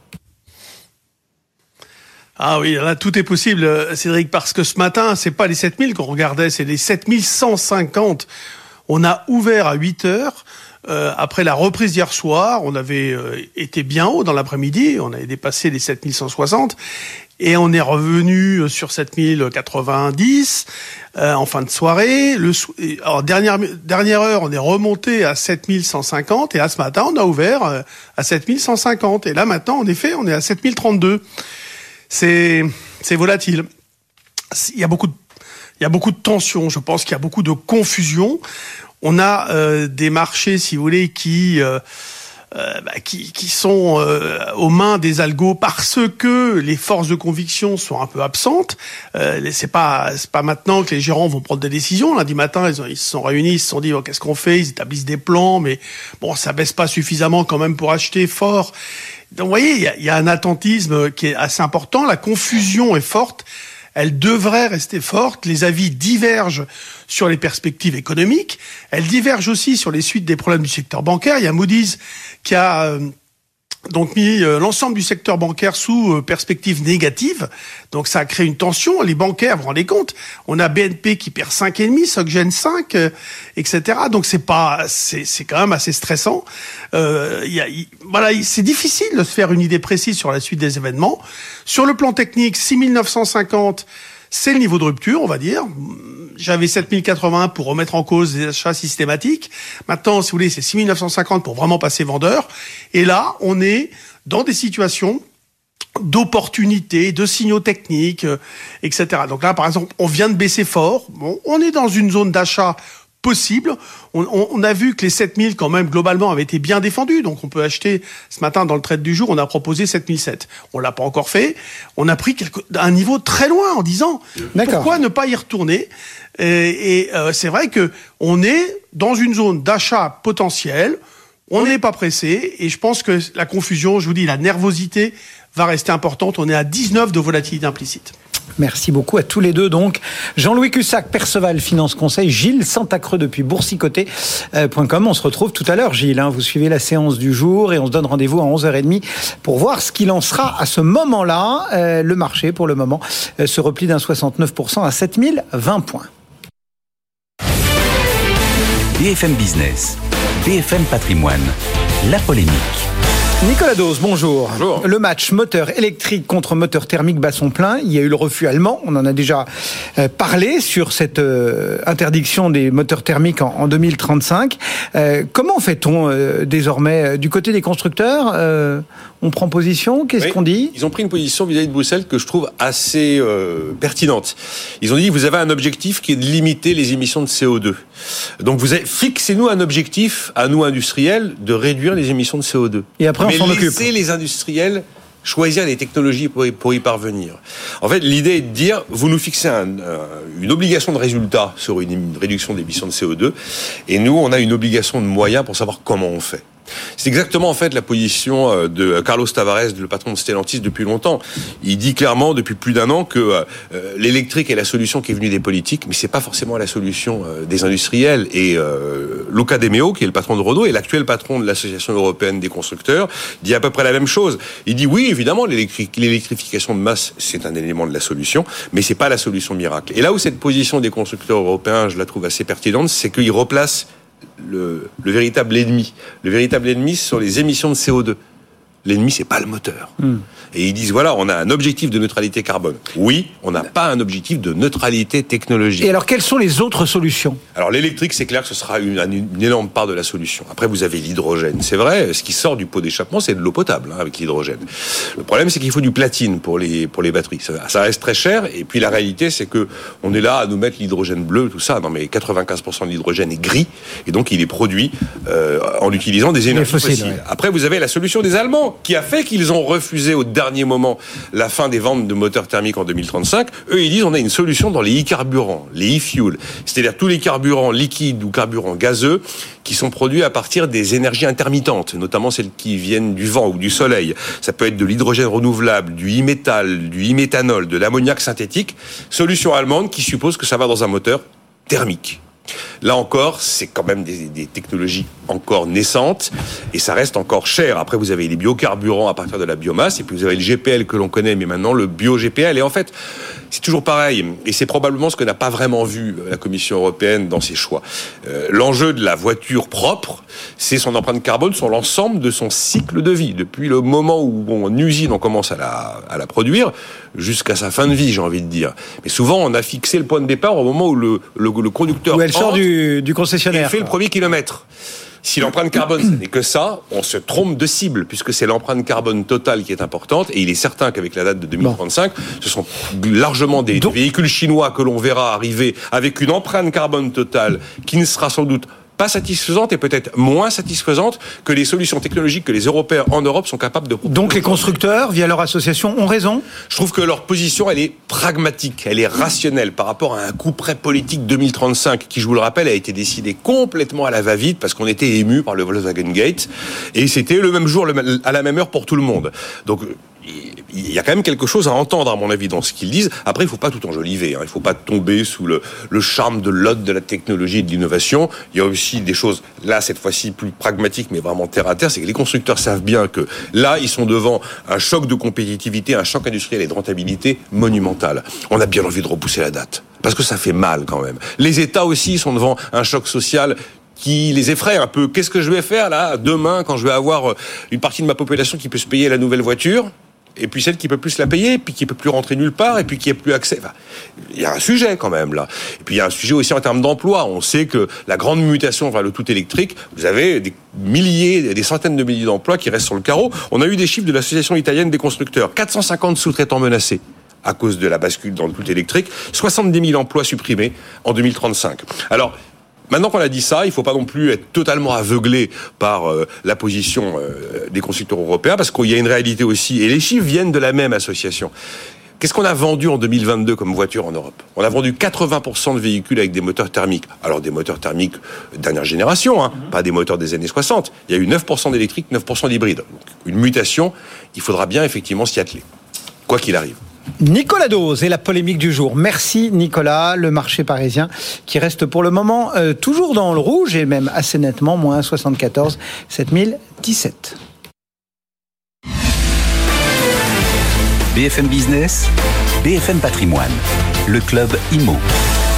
Ah oui, là, tout est possible, Cédric, parce que ce matin, c'est pas les sept mille qu'on regardait, c'est les sept mille cent cinquante. On a ouvert à huit heures. Euh, après la reprise d'hier soir, on avait euh, été bien haut dans l'après-midi, on avait dépassé les sept mille cent soixante. Et on est revenu sur sept mille quatre-vingt-dix euh, en fin de soirée. Le, alors, dernière, dernière heure, on est remonté à sept mille cent cinquante. Et à ce matin, on a ouvert euh, à sept mille cent cinquante. Et là, maintenant, en effet, on est à sept mille trente-deux. C'est, c'est volatile. Il y a beaucoup de, il y a beaucoup de tensions. Je pense qu'il y a beaucoup de confusion. On a euh, des marchés, si vous voulez, qui, euh, euh, bah, qui, qui sont euh, aux mains des algos parce que les forces de conviction sont un peu absentes. Euh, c'est pas, c'est pas maintenant que les gérants vont prendre des décisions. Lundi matin, ils, ont, ils se sont réunis, ils se sont dit oh, qu'est-ce qu'on fait. Ils établissent des plans, mais bon, ça baisse pas suffisamment quand même pour acheter fort. Donc, vous voyez, il y a, y a un attentisme qui est assez important. La confusion est forte. Elle devrait rester forte. Les avis divergent sur les perspectives économiques. Elle diverge aussi sur les suites des problèmes du secteur bancaire. Il y a Moody's qui a euh, donc mis euh, l'ensemble du secteur bancaire sous euh, perspective négative. Donc ça a créé une tension. Les bancaires, vous vous rendez compte, on a B N P qui perd cinq virgule cinq, SocGen cinq, euh, et cetera. Donc c'est pas, c'est, c'est quand même assez stressant. Euh, y a, y, voilà, c'est difficile de se faire une idée précise sur la suite des événements. Sur le plan technique, six mille neuf cent cinquante, c'est le niveau de rupture, on va dire. J'avais sept mille quatre-vingts pour remettre en cause des achats systématiques. Maintenant, si vous voulez, c'est six mille neuf cent cinquante pour vraiment passer vendeur. Et là, on est dans des situations d'opportunités, de signaux techniques, euh, et cetera. Donc là, par exemple, on vient de baisser fort. Bon, on est dans une zone d'achat possible. On, on, on a vu que les sept mille, quand même, globalement, avaient été bien défendus. Donc, on peut acheter, ce matin, dans le trade du jour, on a proposé sept mille sept. On l'a pas encore fait. On a pris quelque, un niveau très loin en disant, D'accord. pourquoi ne pas y retourner? Et, et euh, c'est vrai que on est dans une zone d'achat potentiel. On n'est pas pressé. Et je pense que la confusion, je vous dis, la nervosité va rester importante. On est à dix-neuf de volatilité implicite. Merci beaucoup à tous les deux. Donc, Jean-Louis Cussac, Perceval Finance Conseil, Gilles Santacreux depuis boursicoté point com. On se retrouve tout à l'heure, Gilles. Hein. Vous suivez la séance du jour et on se donne rendez-vous à onze heures trente pour voir ce qu'il en sera à ce moment-là. Euh, le marché, pour le moment, euh, se replie d'un soixante-neuf pour cent à sept mille vingt points. B F M Business, B F M Patrimoine, la polémique. Nicolas Dose, bonjour. Bonjour. Le match moteur électrique contre moteur thermique bat son plein. Il y a eu le refus allemand. On en a déjà euh, parlé sur cette euh, interdiction des moteurs thermiques en, en deux mille trente-cinq. Euh, comment fait-on euh, désormais du côté des constructeurs euh, On prend position. Qu'est-ce oui, qu'on dit ? Ils ont pris une position vis-à-vis de Bruxelles que je trouve assez euh, pertinente. Ils ont dit vous avez un objectif qui est de limiter les émissions de C O deux. Donc vous avez, fixez-nous un objectif à nous industriels de réduire les émissions de C O deux. Et après, on Mais s'en occupe. laissez les industriels choisir les technologies pour y, pour y parvenir. En fait, l'idée est de dire, vous nous fixez un, euh, une obligation de résultat sur une, une réduction d'émissions de C O deux, et nous, on a une obligation de moyens pour savoir comment on fait. C'est exactement en fait la position de Carlos Tavares, le patron de Stellantis depuis longtemps. Il dit clairement depuis plus d'un an que euh, l'électrique est la solution qui est venue des politiques, mais c'est pas forcément la solution euh, des industriels. Et euh, Luca De Meo, qui est le patron de Renault et l'actuel patron de l'Association européenne des constructeurs, dit à peu près la même chose. Il dit oui, évidemment, l'électrique, l'électrification de masse, c'est un élément de la solution, mais c'est pas la solution miracle. Et là où cette position des constructeurs européens, je la trouve assez pertinente, c'est qu'ils replacent Le, le véritable ennemi. Le véritable ennemi, ce sont les émissions de C O deux. L'ennemi, c'est pas le moteur. Mmh. Et ils disent, voilà, on a un objectif de neutralité carbone. Oui, on n'a pas un objectif de neutralité technologique. Et alors, quelles sont les autres solutions ? Alors, l'électrique, c'est clair que ce sera une, une énorme part de la solution. Après, vous avez l'hydrogène. C'est vrai, ce qui sort du pot d'échappement, c'est de l'eau potable, hein, avec l'hydrogène. Le problème, c'est qu'il faut du platine pour les, pour les batteries. Ça, ça reste très cher. Et puis, la réalité, c'est que on est là à nous mettre l'hydrogène bleu, tout ça. Non, mais quatre-vingt-quinze pour cent de l'hydrogène est gris. Et donc, il est produit euh, en utilisant des énergies fossiles. fossiles. Ouais. Après, vous avez la solution des Allemands, qui a fait qu'ils ont refusé au dernier moment la fin des ventes de moteurs thermiques en deux mille trente-cinq. Eux, ils disent on a une solution dans les e-carburants, les e-fuels, c'est-à-dire tous les carburants liquides ou carburants gazeux qui sont produits à partir des énergies intermittentes, notamment celles qui viennent du vent ou du soleil. Ça peut être de l'hydrogène renouvelable, du e-métal, du e-méthanol, de l'ammoniac synthétique. Solution allemande qui suppose que ça va dans un moteur thermique. Là encore, c'est quand même des, des technologies encore naissantes et ça reste encore cher. Après, vous avez les biocarburants à partir de la biomasse et puis vous avez le G P L que l'on connaît, mais maintenant le bio-G P L. Et en fait, c'est toujours pareil. Et c'est probablement ce que n'a pas vraiment vu la Commission européenne dans ses choix. Euh, l'enjeu de la voiture propre, c'est son empreinte carbone sur l'ensemble de son cycle de vie. Depuis le moment où, bon, en usine, on commence à la, à la produire, jusqu'à sa fin de vie, j'ai envie de dire. Mais souvent, on a fixé le point de départ au moment où le, le, le conducteur... Où elle sort du, du concessionnaire. Et fait le premier kilomètre. Si l'empreinte carbone, ce n'est que ça, on se trompe de cible, puisque c'est l'empreinte carbone totale qui est importante, et il est certain qu'avec la date de deux mille trente-cinq, bon. ce sont largement des Donc... véhicules chinois que l'on verra arriver avec une empreinte carbone totale qui ne sera sans doute pas satisfaisante et peut-être moins satisfaisante que les solutions technologiques que les Européens en Europe sont capables de proposer. Donc les constructeurs, via leur association, ont raison ? Je trouve que leur position, elle est pragmatique, elle est rationnelle par rapport à un coup près politique deux mille trente-cinq qui, je vous le rappelle, a été décidé complètement à la va-vite parce qu'on était ému par le Volkswagen Gate et c'était le même jour, à la même heure pour tout le monde. Donc il y a quand même quelque chose à entendre, à mon avis, dans ce qu'ils disent. Après, il ne faut pas tout enjoliver. Hein. Il ne faut pas tomber sous le, le charme de l'ode de la technologie et de l'innovation. Il y a aussi des choses, là, cette fois-ci, plus pragmatiques, mais vraiment terre à terre. C'est que les constructeurs savent bien que là, ils sont devant un choc de compétitivité, un choc industriel et de rentabilité monumental. On a bien envie de repousser la date. Parce que ça fait mal, quand même. Les États aussi sont devant un choc social qui les effraie un peu. Qu'est-ce que je vais faire, là, demain, quand je vais avoir une partie de ma population qui peut se payer la nouvelle voiture ? Et puis celle qui peut plus se la payer, puis qui peut plus rentrer nulle part, et puis qui a plus accès. Enfin, il y a un sujet quand même là. Et puis il y a un sujet aussi en termes d'emploi. On sait que la grande mutation vers le tout électrique, vous avez des milliers, des centaines de milliers d'emplois qui restent sur le carreau. On a eu des chiffres de l'association italienne des constructeurs, quatre cent cinquante sous-traitants menacés à cause de la bascule dans le tout électrique, soixante-dix mille emplois supprimés en deux mille trente-cinq. Alors, maintenant qu'on a dit ça, il ne faut pas non plus être totalement aveuglé par euh, la position euh, des constructeurs européens, parce qu'il y a une réalité aussi, et les chiffres viennent de la même association. Qu'est-ce qu'on a vendu en deux mille vingt-deux comme voiture en Europe ? On a vendu quatre-vingts pour cent de véhicules avec des moteurs thermiques. Alors des moteurs thermiques dernière génération, hein, mmh. pas des moteurs des années soixante. Il y a eu neuf pour cent d'électriques, neuf pour cent d'hybrides. Donc une mutation, il faudra bien effectivement s'y atteler, quoi qu'il arrive. Nicolas Dose et la polémique du jour. Merci Nicolas. Le marché parisien qui reste pour le moment euh, toujours dans le rouge et même assez nettement, moins soixante-quatorze, sept mille dix-sept. B F M Business, B F M Patrimoine, le club I M O.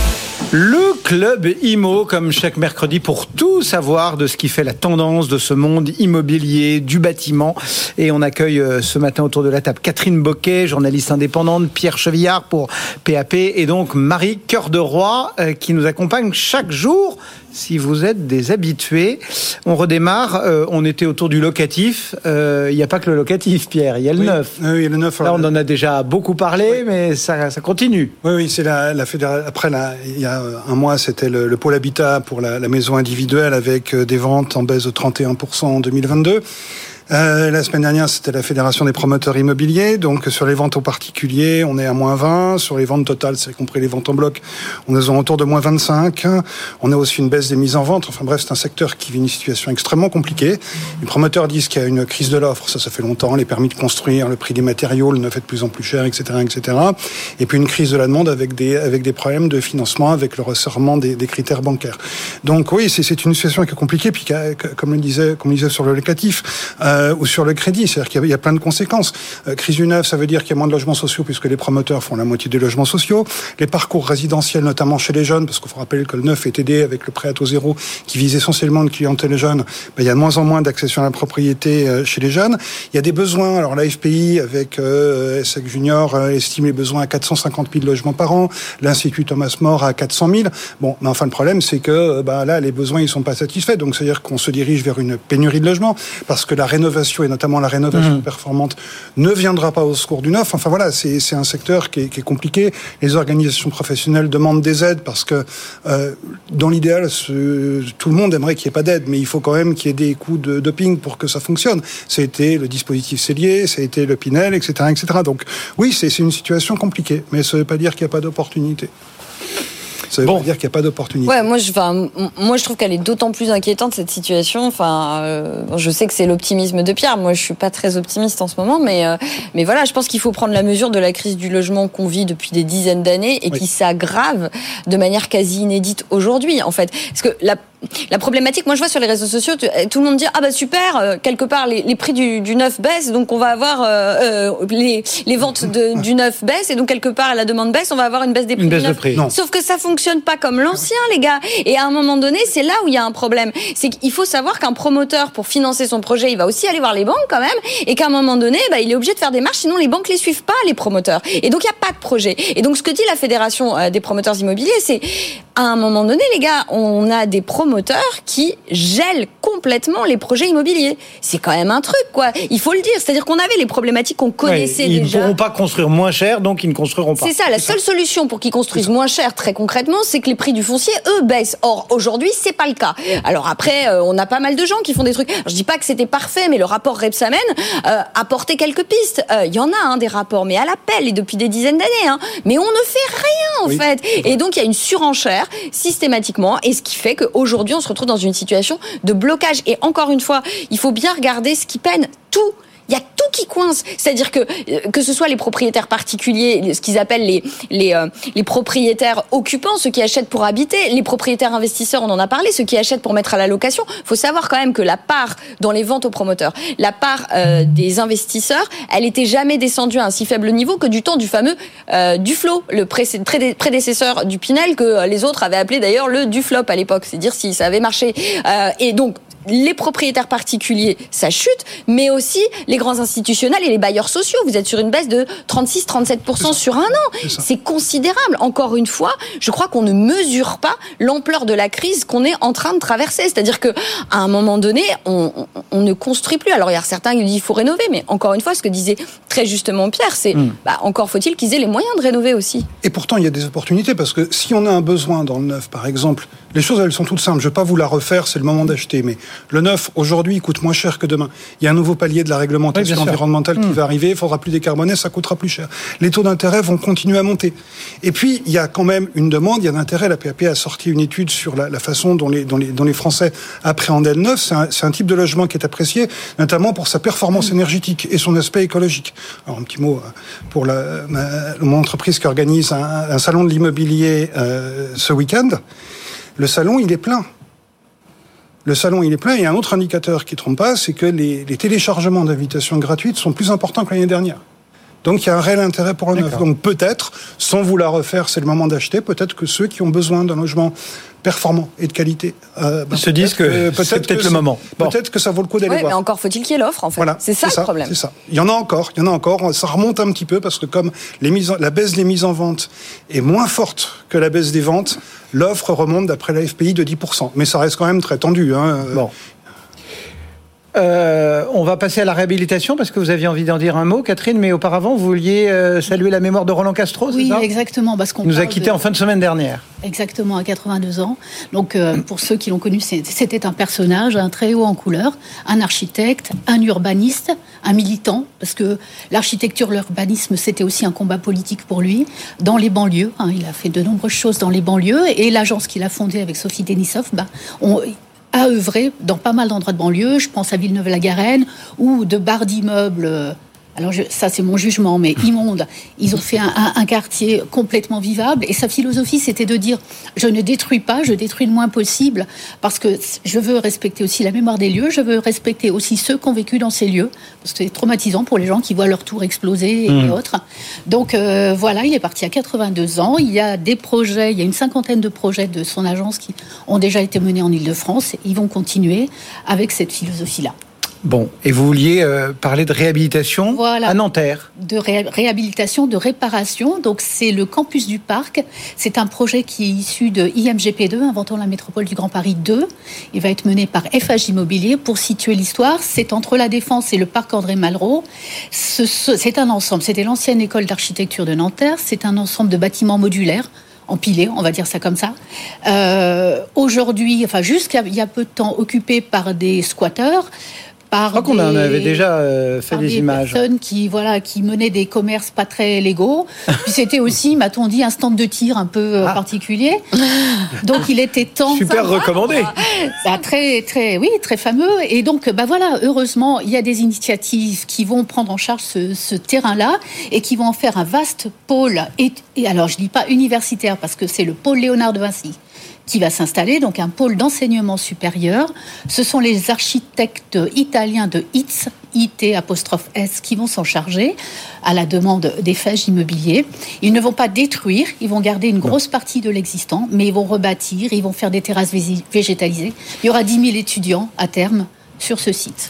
Le Club Imo, comme chaque mercredi, pour tout savoir de ce qui fait la tendance de ce monde immobilier, du bâtiment. Et on accueille ce matin autour de la table Catherine Boquet, journaliste indépendante, Pierre Chevillard pour P A P et donc Marie Cœur de Roi qui nous accompagne chaque jour. Si vous êtes des habitués, on redémarre. Euh, on était autour du locatif. Il euh, n'y a pas que le locatif, Pierre. Il y a le oui, neuf. Oui, il y a le neuf. Là, on en a déjà beaucoup parlé, oui. mais ça, ça continue. Oui, oui, c'est la, la fédération. Après, la, il y a un mois, c'était le, le pôle habitat pour la, la maison individuelle avec des ventes en baisse de trente et un pour cent en deux mille vingt-deux. Euh, la semaine dernière, c'était la Fédération des promoteurs immobiliers. Donc, sur les ventes aux particuliers, on est à moins vingt. Sur les ventes totales, c'est compris les ventes en bloc, on est autour de moins vingt-cinq. On a aussi une baisse des mises en vente. Enfin bref, c'est un secteur qui vit une situation extrêmement compliquée. Les promoteurs disent qu'il y a une crise de l'offre. Ça, ça fait longtemps. Les permis de construire, le prix des matériaux, le neuf est de plus en plus cher, et cetera, et cetera. Et puis une crise de la demande avec des, avec des problèmes de financement, avec le resserrement des, des critères bancaires. Donc oui, c'est, c'est une situation qui est compliquée. Puis, comme le disait, comme le disait sur le locatif, euh, Euh, ou sur le crédit, c'est-à-dire qu'il y a, il y a plein de conséquences. Euh, crise du neuf, ça veut dire qu'il y a moins de logements sociaux puisque les promoteurs font la moitié des logements sociaux. Les parcours résidentiels, notamment chez les jeunes, parce qu'il faut rappeler que le neuf est aidé avec le prêt à taux zéro qui vise essentiellement une clientèle jeune. Ben, il y a de moins en moins d'accession à la propriété euh, chez les jeunes. Il y a des besoins. Alors l'A F P I avec euh, S E C Junior euh, estime les besoins à quatre cent cinquante mille logements par an. L'Institut Thomas More à quatre cent mille. Bon, mais enfin le problème c'est que euh, ben, là les besoins ils sont pas satisfaits. Donc c'est-à-dire qu'on se dirige vers une pénurie de logements parce que la rénovation et notamment la rénovation mmh. performante ne viendra pas au secours du neuf. Enfin voilà, c'est, c'est un secteur qui est, qui est compliqué. Les organisations professionnelles demandent des aides parce que euh, dans l'idéal, ce, tout le monde aimerait qu'il n'y ait pas d'aide, mais il faut quand même qu'il y ait des coups de doping pour que ça fonctionne. Ça a été le dispositif Cellier, ça a été le Pinel, et cetera, et cetera. Donc oui, c'est, c'est une situation compliquée, mais ça ne veut pas dire qu'il n'y a pas d'opportunité. Ça veut bon. dire qu'il n'y a pas d'opportunité. Ouais, moi je, enfin, moi je trouve qu'elle est d'autant plus inquiétante cette situation. Enfin, euh, je sais que c'est l'optimisme de Pierre. Moi, je suis pas très optimiste en ce moment, mais euh, mais voilà, je pense qu'il faut prendre la mesure de la crise du logement qu'on vit depuis des dizaines d'années et oui. qui s'aggrave de manière quasi inédite aujourd'hui. En fait, parce que la La problématique, moi je vois sur les réseaux sociaux, tout le monde dit ah bah super, euh, quelque part les, les prix du, du neuf baissent, donc on va avoir euh, euh, les, les ventes de, du neuf baissent et donc quelque part la demande baisse, on va avoir une baisse des prix. Une baisse du neuf. de prix. Non. Sauf que ça fonctionne pas comme l'ancien, les gars. Et à un moment donné, c'est là où il y a un problème. C'est qu'il faut savoir qu'un promoteur, pour financer son projet, il va aussi aller voir les banques quand même, et qu'à un moment donné, bah, il est obligé de faire des marches, sinon les banques les suivent pas, les promoteurs. Et donc il y a pas de projet. Et donc ce que dit la Fédération des promoteurs immobiliers, c'est à un moment donné, les gars, on a des promoteurs qui gèlent complètement les projets immobiliers. C'est quand même un truc, quoi. Il faut le dire. C'est-à-dire qu'on avait les problématiques qu'on connaissait ouais, ils déjà. Ils ne pourront pas construire moins cher, donc ils ne construiront pas. C'est ça. La seule solution pour qu'ils construisent moins cher, très concrètement, c'est que les prix du foncier, eux, baissent. Or, aujourd'hui, c'est pas le cas. Alors après, euh, on a pas mal de gens qui font des trucs. Alors, je dis pas que c'était parfait, mais le rapport Rebsamen euh, apportait quelques pistes. Il euh, y en a, hein, des rapports, mais à l'appel et depuis des dizaines d'années. Hein. Mais on ne fait rien, en oui. fait. Et donc, il y a une surenchère systématiquement, et ce qui fait qu'aujourd'hui, on se retrouve dans une situation de blocage. Et encore une fois, il faut bien regarder ce qui peine tout. Il y a tout qui coince. C'est-à-dire que que ce soit les propriétaires particuliers, ce qu'ils appellent les les euh, les propriétaires occupants, ceux qui achètent pour habiter, les propriétaires investisseurs, on en a parlé, ceux qui achètent pour mettre à la location. Faut savoir quand même que la part dans les ventes aux promoteurs, la part euh, des investisseurs, elle était jamais descendue à un si faible niveau que du temps du fameux euh, Duflot, le prédécesseur du Pinel, que les autres avaient appelé d'ailleurs le Duflop à l'époque. C'est dire si ça avait marché. Euh, et donc les propriétaires particuliers, ça chute, mais aussi les grands institutionnels et les bailleurs sociaux. Vous êtes sur une baisse de trente-six à trente-sept pour cent sur un an. C'est, c'est considérable. Encore une fois, je crois qu'on ne mesure pas l'ampleur de la crise qu'on est en train de traverser. C'est-à-dire que à un moment donné, on, on, on ne construit plus. Alors il y a certains qui disent qu'il faut rénover, mais encore une fois, ce que disait très justement Pierre, c'est mmh. bah, encore faut-il qu'ils aient les moyens de rénover aussi. Et pourtant, il y a des opportunités, parce que si on a un besoin dans le neuf, par exemple, les choses, elles sont toutes simples. Je ne vais pas vous la refaire, c'est le moment d'acheter, mais le neuf, aujourd'hui, coûte moins cher que demain. Il y a un nouveau palier de la réglementation oui, environnementale qui mmh. va arriver, il faudra plus décarboner, ça coûtera plus cher. Les taux d'intérêt vont continuer à monter. Et puis, il y a quand même une demande, il y a d'intérêt. La P A P a sorti une étude sur la, la façon dont les, dont, les, dont les Français appréhendaient le neuf. C'est un, c'est un type de logement qui est apprécié, notamment pour sa performance mmh. énergétique et son aspect écologique. Alors, un petit mot pour la, ma, mon entreprise qui organise un, un salon de l'immobilier euh, ce week-end. Le salon, il est plein. Le salon, il est plein. Et un autre indicateur qui ne trompe pas, c'est que les, les téléchargements d'invitations gratuites sont plus importants que l'année dernière. Donc il y a un réel intérêt pour le neuf. Donc peut-être, sans vous la refaire, c'est le moment d'acheter, peut-être que ceux qui ont besoin d'un logement performant et de qualité euh, ben, se disent que euh, peut-être c'est peut-être que le moment. Bon. Peut-être que ça vaut le coup d'aller ouais, voir. Mais encore faut-il qu'il y ait l'offre en fait. Voilà, c'est ça, ça le problème. C'est ça. Il y en a encore, il y en a encore. Ça remonte un petit peu parce que comme les mises en, la baisse des mises en vente est moins forte que la baisse des ventes, l'offre remonte d'après la F P I de dix pour cent. Mais ça reste quand même très tendu. Hein. Bon. Euh, on va passer à la réhabilitation parce que vous aviez envie d'en dire un mot, Catherine, mais auparavant, vous vouliez euh, saluer la mémoire de Roland Castro, oui, c'est ça ? Oui, exactement. Parce qu'on Il nous a quittés de... en fin de semaine dernière. Exactement, à quatre-vingt-deux ans. Donc, euh, pour ceux qui l'ont connu, c'était un personnage, un très haut en couleur, un architecte, un urbaniste, un militant, parce que l'architecture, l'urbanisme, c'était aussi un combat politique pour lui, dans les banlieues. Hein, il a fait de nombreuses choses dans les banlieues, et l'agence qu'il a fondée avec Sophie Denisov, bah, on... a œuvré dans pas mal d'endroits de banlieue, je pense à Villeneuve-la-Garenne, ou de barres d'immeubles, alors je, ça c'est mon jugement, mais immondes. Ils ont fait un, un, un quartier complètement vivable, et sa philosophie c'était de dire, je ne détruis pas, je détruis le moins possible, parce que je veux respecter aussi la mémoire des lieux, je veux respecter aussi ceux qui ont vécu dans ces lieux, parce que c'est traumatisant pour les gens qui voient leur tour exploser et mmh. autres. Donc euh, voilà, il est parti à quatre-vingt-deux ans, il y a des projets, il y a une cinquantaine de projets de son agence qui ont déjà été menés en Ile-de-France, et ils vont continuer avec cette philosophie-là. Bon, et vous vouliez euh, parler de réhabilitation voilà, à Nanterre. De ré- réhabilitation, de réparation. Donc c'est le campus du Parc. C'est un projet qui est issu de I M G P deux, Inventons la métropole du Grand Paris deux. Il va être mené par F H Immobilier. Pour situer l'histoire, c'est entre la Défense et le Parc André Malraux. Ce, ce, c'est un ensemble. C'était l'ancienne école d'architecture de Nanterre. C'est un ensemble de bâtiments modulaires, empilés, on va dire ça comme ça. Euh, aujourd'hui, enfin jusqu'à il y a peu de temps, occupé par des squatteurs. Par Je crois des, qu'on en avait déjà euh, fait des, des images. Personnes qui, voilà, qui menaient des commerces pas très légaux. Puis c'était aussi, m'a-t-on dit, un stand de tir un peu ah. particulier. Donc il était temps. Super ça, recommandé. Ça, très, très, oui, très fameux. Et donc, bah voilà, heureusement, il y a des initiatives qui vont prendre en charge ce, ce terrain-là et qui vont en faire un vaste pôle. Et, et alors, je dis pas universitaire parce que c'est le pôle Léonard de Vinci qui va s'installer, donc un pôle d'enseignement supérieur. Ce sont les architectes italiens de I T S, I T apostrophe S, qui vont s'en charger à la demande des F H Immobilier. Ils ne vont pas détruire, ils vont garder une grosse partie de l'existant, mais ils vont rebâtir, ils vont faire des terrasses végétalisées. Il y aura dix mille étudiants à terme sur ce site.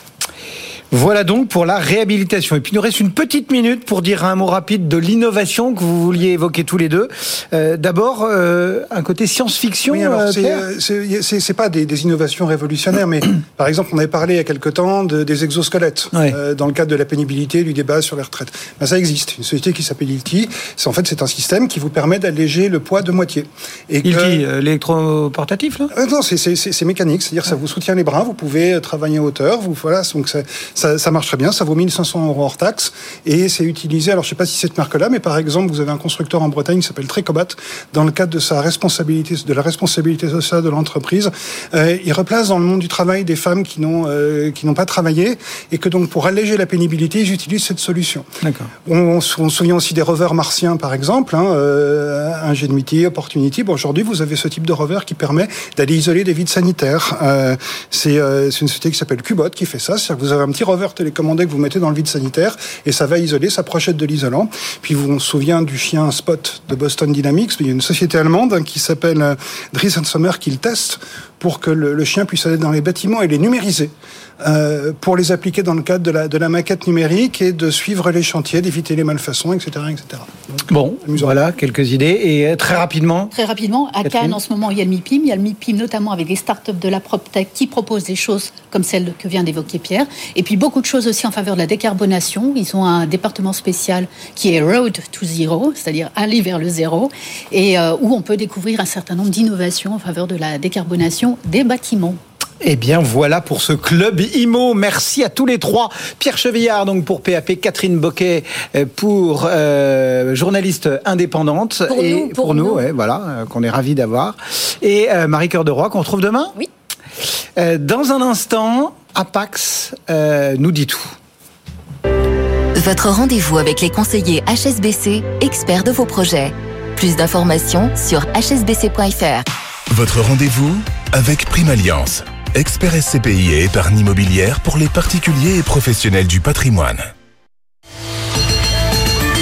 Voilà donc pour la réhabilitation. Et puis il nous reste une petite minute pour dire un mot rapide de l'innovation que vous vouliez évoquer tous les deux. Euh, d'abord, euh, un côté science-fiction. Oui, alors euh, c'est, c'est, c'est, c'est pas des, des innovations révolutionnaires, mais par exemple, on avait parlé il y a quelque temps de, des exosquelettes ouais. euh, dans le cadre de la pénibilité, du débat sur les retraites. Ben, ça existe. Une société qui s'appelle I L T I. C'est en fait c'est un système qui vous permet d'alléger le poids de moitié. Et I L T I, que... euh, l'électroportatif là euh, Non, c'est, c'est, c'est, c'est mécanique. C'est-à-dire ouais. ça vous soutient les bras. Vous pouvez travailler en hauteur. Vous voilà. Donc ça, ça, ça marche très bien. Ça vaut mille cinq cents euros hors taxe et c'est utilisé. Alors je sais pas si cette marque-là, mais par exemple, vous avez un constructeur en Bretagne qui s'appelle Trecobat. Dans le cadre de sa responsabilité, de la responsabilité sociale de l'entreprise, euh, il replace dans le monde du travail des femmes qui n'ont euh, qui n'ont pas travaillé et que donc pour alléger la pénibilité, ils utilisent cette solution. D'accord. On, on, on se souvient aussi des rovers martiens, par exemple, hein, euh, Ingenuity, Opportunity. Bon, aujourd'hui, vous avez ce type de rover qui permet d'aller isoler des vides sanitaires. Euh, c'est, euh, c'est une société qui s'appelle Cubot qui fait ça. C'est-à-dire que vous avez un petit rover télécommandé que vous mettez dans le vide sanitaire et ça va isoler, ça projette de l'isolant. Puis vous, on se souvient du chien Spot de Boston Dynamics. Il y a une société allemande hein, qui s'appelle euh, Dries and Sommer qui le teste pour que le, le chien puisse aller dans les bâtiments et les numériser. Euh, pour les appliquer dans le cadre de la, de la maquette numérique et de suivre les chantiers, d'éviter les malfaçons, et cetera, et cetera. Donc, bon, amusant. Voilà, quelques idées. Et euh, très rapidement Très rapidement, à Catherine. Cannes, en ce moment, il y a le MIPIM. Il y a le MIPIM notamment avec des startups de la PropTech qui proposent des choses comme celle que vient d'évoquer Pierre. Et puis beaucoup de choses aussi en faveur de la décarbonation. Ils ont un département spécial qui est Road to Zero, c'est-à-dire aller vers le zéro, et euh, où on peut découvrir un certain nombre d'innovations en faveur de la décarbonation des bâtiments. Eh bien, voilà pour ce Club Imo. Merci à tous les trois. Pierre Chevillard, donc, pour P A P, Catherine Boquet, pour euh, journaliste indépendante. Pour et nous, pour, pour nous, nous. Ouais, voilà, euh, qu'on est ravis d'avoir. Et euh, Marie Cœur de Roy, qu'on retrouve demain. Oui. Euh, dans un instant, Apax euh, nous dit tout. Votre rendez-vous avec les conseillers H S B C, experts de vos projets. Plus d'informations sur h s b c point f r. Votre rendez-vous avec Prime Alliance, expert S C P I et épargne immobilière pour les particuliers et professionnels du patrimoine.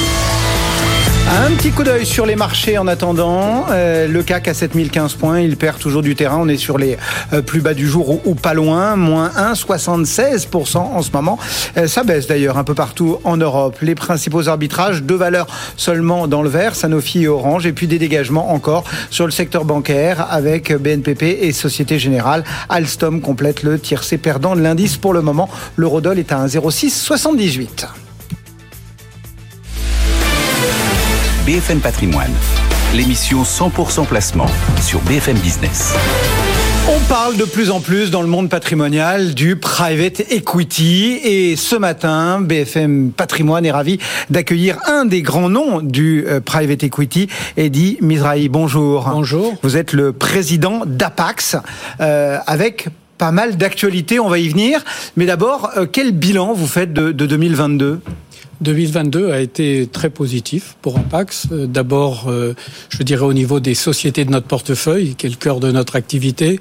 Un petit coup d'œil sur les marchés en attendant. Euh, le C A C à sept mille quinze points, il perd toujours du terrain. On est sur les euh, plus bas du jour ou, ou pas loin, moins un virgule soixante-seize pour cent en ce moment. Euh, ça baisse d'ailleurs un peu partout en Europe. Les principaux arbitrages, deux valeurs seulement dans le vert, Sanofi et Orange, et puis des dégagements encore sur le secteur bancaire avec B N P P et Société Générale. Alstom complète le tiercé perdant de l'indice pour le moment. L'eurodoll est à un virgule zéro six soixante-dix-huit. B F M Patrimoine, l'émission cent pour cent placement sur B F M Business. On parle de plus en plus dans le monde patrimonial du private equity et ce matin, B F M Patrimoine est ravi d'accueillir un des grands noms du private equity, Eddy Mizrahi. Bonjour. Bonjour. Vous êtes le président d'Apax euh, avec pas mal d'actualités, on va y venir. Mais d'abord, euh, quel bilan vous faites de, de deux mille vingt-deux ? deux mille vingt-deux a été très positif pour Apax. D'abord, euh, je dirais au niveau des sociétés de notre portefeuille, qui est le cœur de notre activité.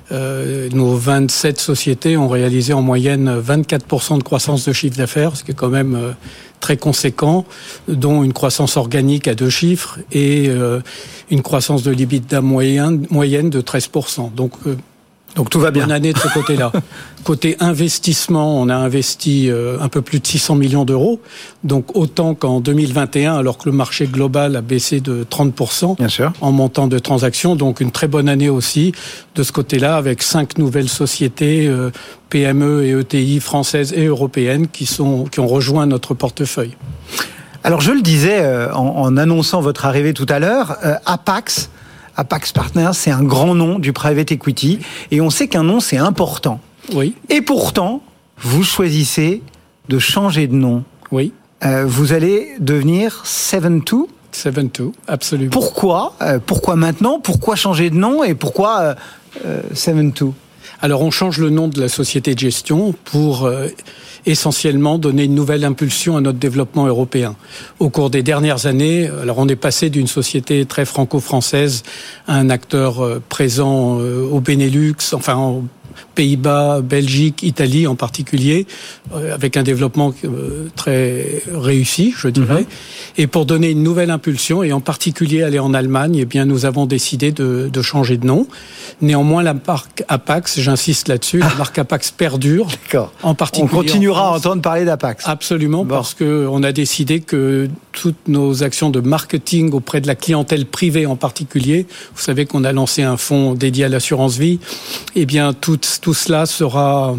Euh, nos vingt-sept sociétés ont réalisé en moyenne vingt-quatre pour cent de croissance de chiffre d'affaires, ce qui est quand même euh, très conséquent, dont une croissance organique à deux chiffres et euh, une croissance de l'EBITDA moyenne, moyenne de treize pour cent. Donc, euh, Donc tout va bien. Bonne année de ce côté-là. Côté investissement, on a investi euh, un peu plus de six cents millions d'euros. Donc autant qu'en deux mille vingt et un, alors que le marché global a baissé de trente pour cent bien sûr, en montant de transactions. Donc une très bonne année aussi de ce côté-là, avec cinq nouvelles sociétés euh, P M E et E T I françaises et européennes qui sont qui ont rejoint notre portefeuille. Alors je le disais euh, en, en annonçant votre arrivée tout à l'heure, euh, Apax. Apax Partners, c'est un grand nom du private equity et on sait qu'un nom, c'est important. Oui. Et pourtant, vous choisissez de changer de nom. Oui. Euh, vous allez devenir Seven Two. Seven Two, absolument. Pourquoi euh, Pourquoi maintenant ? Pourquoi changer de nom et pourquoi euh, euh, Seven Two ? Alors, on change le nom de la société de gestion pour euh, essentiellement donner une nouvelle impulsion à notre développement européen. Au cours des dernières années, alors on est passé d'une société très franco-française à un acteur euh, présent euh, au Benelux, enfin en Pays-Bas, Belgique, Italie en particulier, euh, avec un développement euh, très réussi, je dirais. Mm-hmm. Et pour donner une nouvelle impulsion, et en particulier aller en Allemagne, eh bien nous avons décidé de, de changer de nom. Néanmoins, la marque Apax, j'insiste là-dessus, la marque Apax perdure. D'accord. En particulier. On continuera à entendre parler d'Apax. Absolument, bon. Parce que on a décidé que toutes nos actions de marketing auprès de la clientèle privée en particulier, vous savez qu'on a lancé un fonds dédié à l'assurance vie, eh bien tout, tout cela sera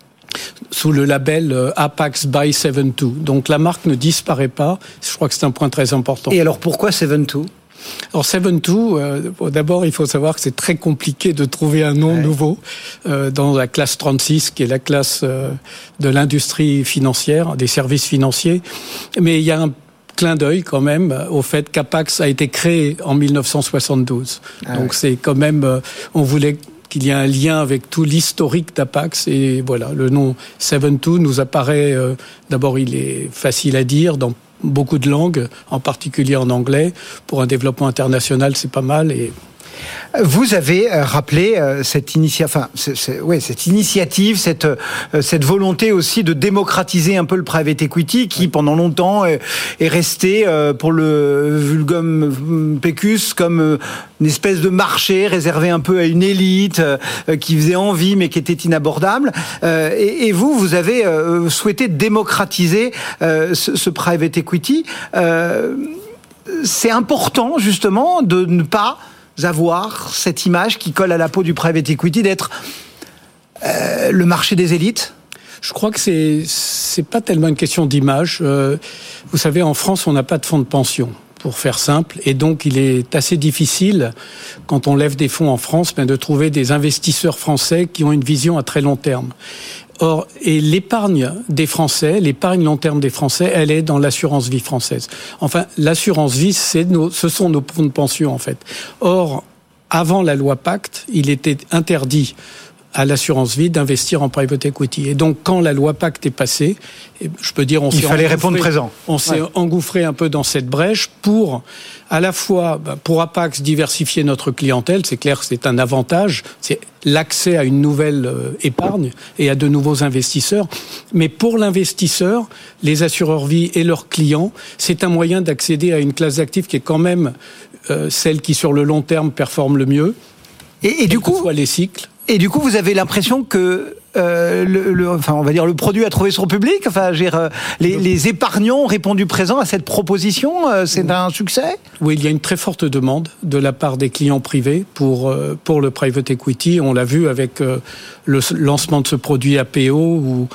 sous le label Apax by Seven Two. Donc la marque ne disparaît pas. Je crois que c'est un point très important. Et alors pourquoi Seven Two ? Alors Seven Two, euh, d'abord il faut savoir que c'est très compliqué de trouver un nom ouais. nouveau euh, dans la classe trente-six, qui est la classe euh, de l'industrie financière, des services financiers. Mais il y a un clin d'œil quand même au fait qu'Apax a été créé en mille neuf cent soixante-douze. Ah Donc ouais. c'est quand même, euh, on voulait qu'il y ait un lien avec tout l'historique d'Apax et voilà, le nom Seven Two nous apparaît, euh, d'abord il est facile à dire dans beaucoup de langues, en particulier en anglais. Pour un développement international, c'est pas mal. Et vous avez rappelé cette, initia... enfin, c'est, c'est, ouais, cette initiative, cette, cette volonté aussi de démocratiser un peu le private equity qui, pendant longtemps, est resté pour le vulgum pecus comme une espèce de marché réservé un peu à une élite qui faisait envie mais qui était inabordable. Et, et vous, vous avez souhaité démocratiser ce, ce private equity. C'est important, justement, de ne pas avoir cette image qui colle à la peau du private equity d'être euh, le marché des élites ? Je crois que c'est c'est pas tellement une question d'image. Euh, vous savez, en France, on n'a pas de fonds de pension, pour faire simple, et donc il est assez difficile, quand on lève des fonds en France, ben, de trouver des investisseurs français qui ont une vision à très long terme. Or, et l'épargne des Français, l'épargne long terme des Français, elle est dans l'assurance vie française. Enfin, l'assurance vie, c'est nos, ce sont nos fonds de pension, en fait. Or, avant la loi Pacte, il était interdit à l'assurance vie d'investir en private equity. Et donc, quand la loi Pacte est passée, je peux dire, on il s'est fallait répondre présent. On s'est ouais. engouffré un peu dans cette brèche pour, à la fois, pour Apax, diversifier notre clientèle. C'est clair que c'est un avantage. C'est l'accès à une nouvelle épargne et à de nouveaux investisseurs. Mais pour l'investisseur, les assureurs vie et leurs clients, c'est un moyen d'accéder à une classe d'actifs qui est quand même euh, celle qui, sur le long terme, performe le mieux. Et, et du coup, soit les cycles. Et du coup, vous avez l'impression que euh, le, le, enfin, on va dire le produit a trouvé son public. Enfin, je veux dire, les, les épargnants ont répondu présent à cette proposition. C'est un succès. Oui, il y a une très forte demande de la part des clients privés pour pour le private equity. On l'a vu avec euh, le lancement de ce produit A P O où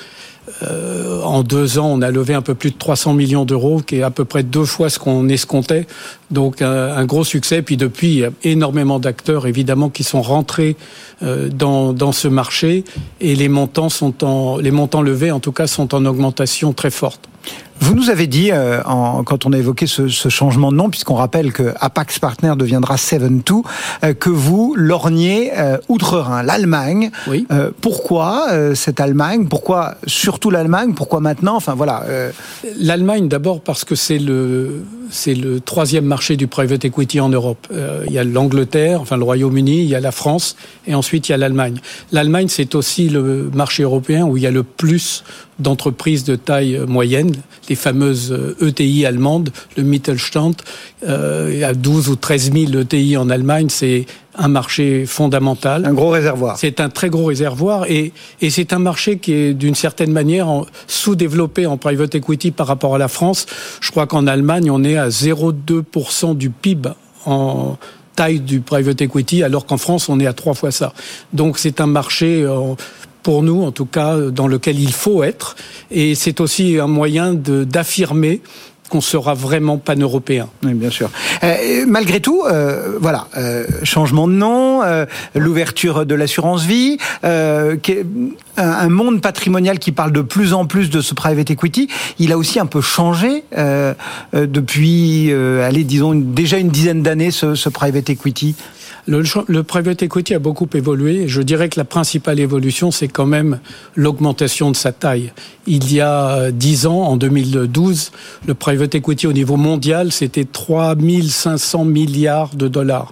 Euh, en deux ans, on a levé un peu plus de trois cents millions d'euros, qui est à peu près deux fois ce qu'on escomptait. Donc un, un gros succès. Puis depuis, il y a énormément d'acteurs, évidemment, qui sont rentrés euh, dans, dans ce marché. Et les montants sont en, les montants levés, en tout cas, sont en augmentation très forte. Vous nous avez dit, euh, en, quand on a évoqué ce, ce changement de nom, puisqu'on rappelle que Apax Partners deviendra Seven Two, euh, que vous lorgniez euh, outre-Rhin, l'Allemagne. Oui. Euh, pourquoi euh, cette Allemagne ? Pourquoi surtout l'Allemagne ? Pourquoi maintenant ? Enfin voilà. Euh... L'Allemagne d'abord parce que c'est le c'est le troisième marché du private equity en Europe. Euh, il y a l'Angleterre, enfin le Royaume-Uni, il y a la France, et ensuite il y a l'Allemagne. L'Allemagne, c'est aussi le marché européen où il y a le plus d'entreprises de taille moyenne, les fameuses E T I allemandes, le Mittelstand. Euh, il y a douze ou treize mille E T I en Allemagne, c'est un marché fondamental. Un gros réservoir. C'est un très gros réservoir et, et c'est un marché qui est d'une certaine manière en, sous-développé en private equity par rapport à la France. Je crois qu'en Allemagne, on est à zéro virgule deux pour cent du P I B en taille du private equity, alors qu'en France, on est à trois fois ça. Donc c'est un marché... Euh, pour nous, en tout cas, dans lequel il faut être. Et c'est aussi un moyen de, d'affirmer qu'on sera vraiment pan-européen. Oui, bien sûr. Euh, malgré tout, euh, voilà, euh, changement de nom, euh, l'ouverture de l'assurance vie, euh, un, un monde patrimonial qui parle de plus en plus de ce private equity, il a aussi un peu changé euh, euh, depuis, euh, allez, disons, une, déjà une dizaine d'années, ce, ce private equity. Le, le private equity a beaucoup évolué. Je dirais que la principale évolution, c'est quand même l'augmentation de sa taille. Il y a dix ans, en deux mille douze, le private equity au niveau mondial, c'était trois mille cinq cents milliards de dollars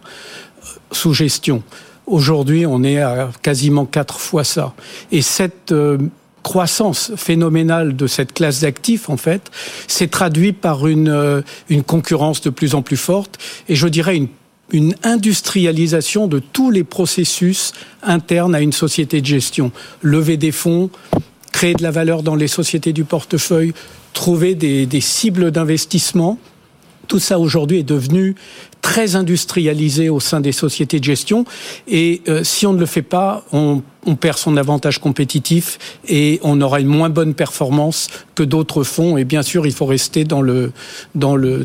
sous gestion. Aujourd'hui, on est à quasiment quatre fois ça. Et cette euh, croissance phénoménale de cette classe d'actifs, en fait, s'est traduite par une, euh, une concurrence de plus en plus forte. Et je dirais une une industrialisation de tous les processus internes à une société de gestion. Lever des fonds, créer de la valeur dans les sociétés du portefeuille, trouver des, des cibles d'investissement. Tout ça aujourd'hui est devenu très industrialisé au sein des sociétés de gestion. Et euh, si on ne le fait pas, on, on perd son avantage compétitif et on aura une moins bonne performance que d'autres fonds. Et bien sûr, il faut rester dans le, dans le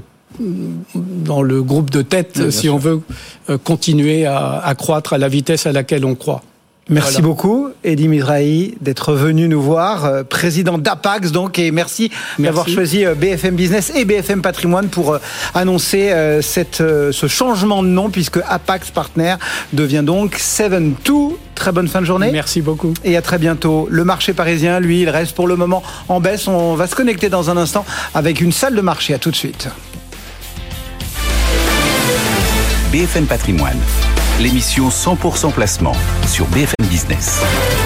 dans le groupe de tête, oui, si sûr. on veut continuer à, à croître à la vitesse à laquelle on croit. Merci voilà. beaucoup, Eddy Mizrahi, d'être venu nous voir, euh, président d'Apax, donc, et merci, merci d'avoir choisi euh, B F M Business et B F M Patrimoine pour euh, annoncer euh, cette, euh, ce changement de nom, puisque Apax Partners devient donc Seven Two. Très bonne fin de journée. Merci beaucoup. Et à très bientôt. Le marché parisien, lui, il reste pour le moment en baisse. On va se connecter dans un instant avec une salle de marché. À tout de suite. B F M Patrimoine, l'émission cent pour cent placement sur B F M Business.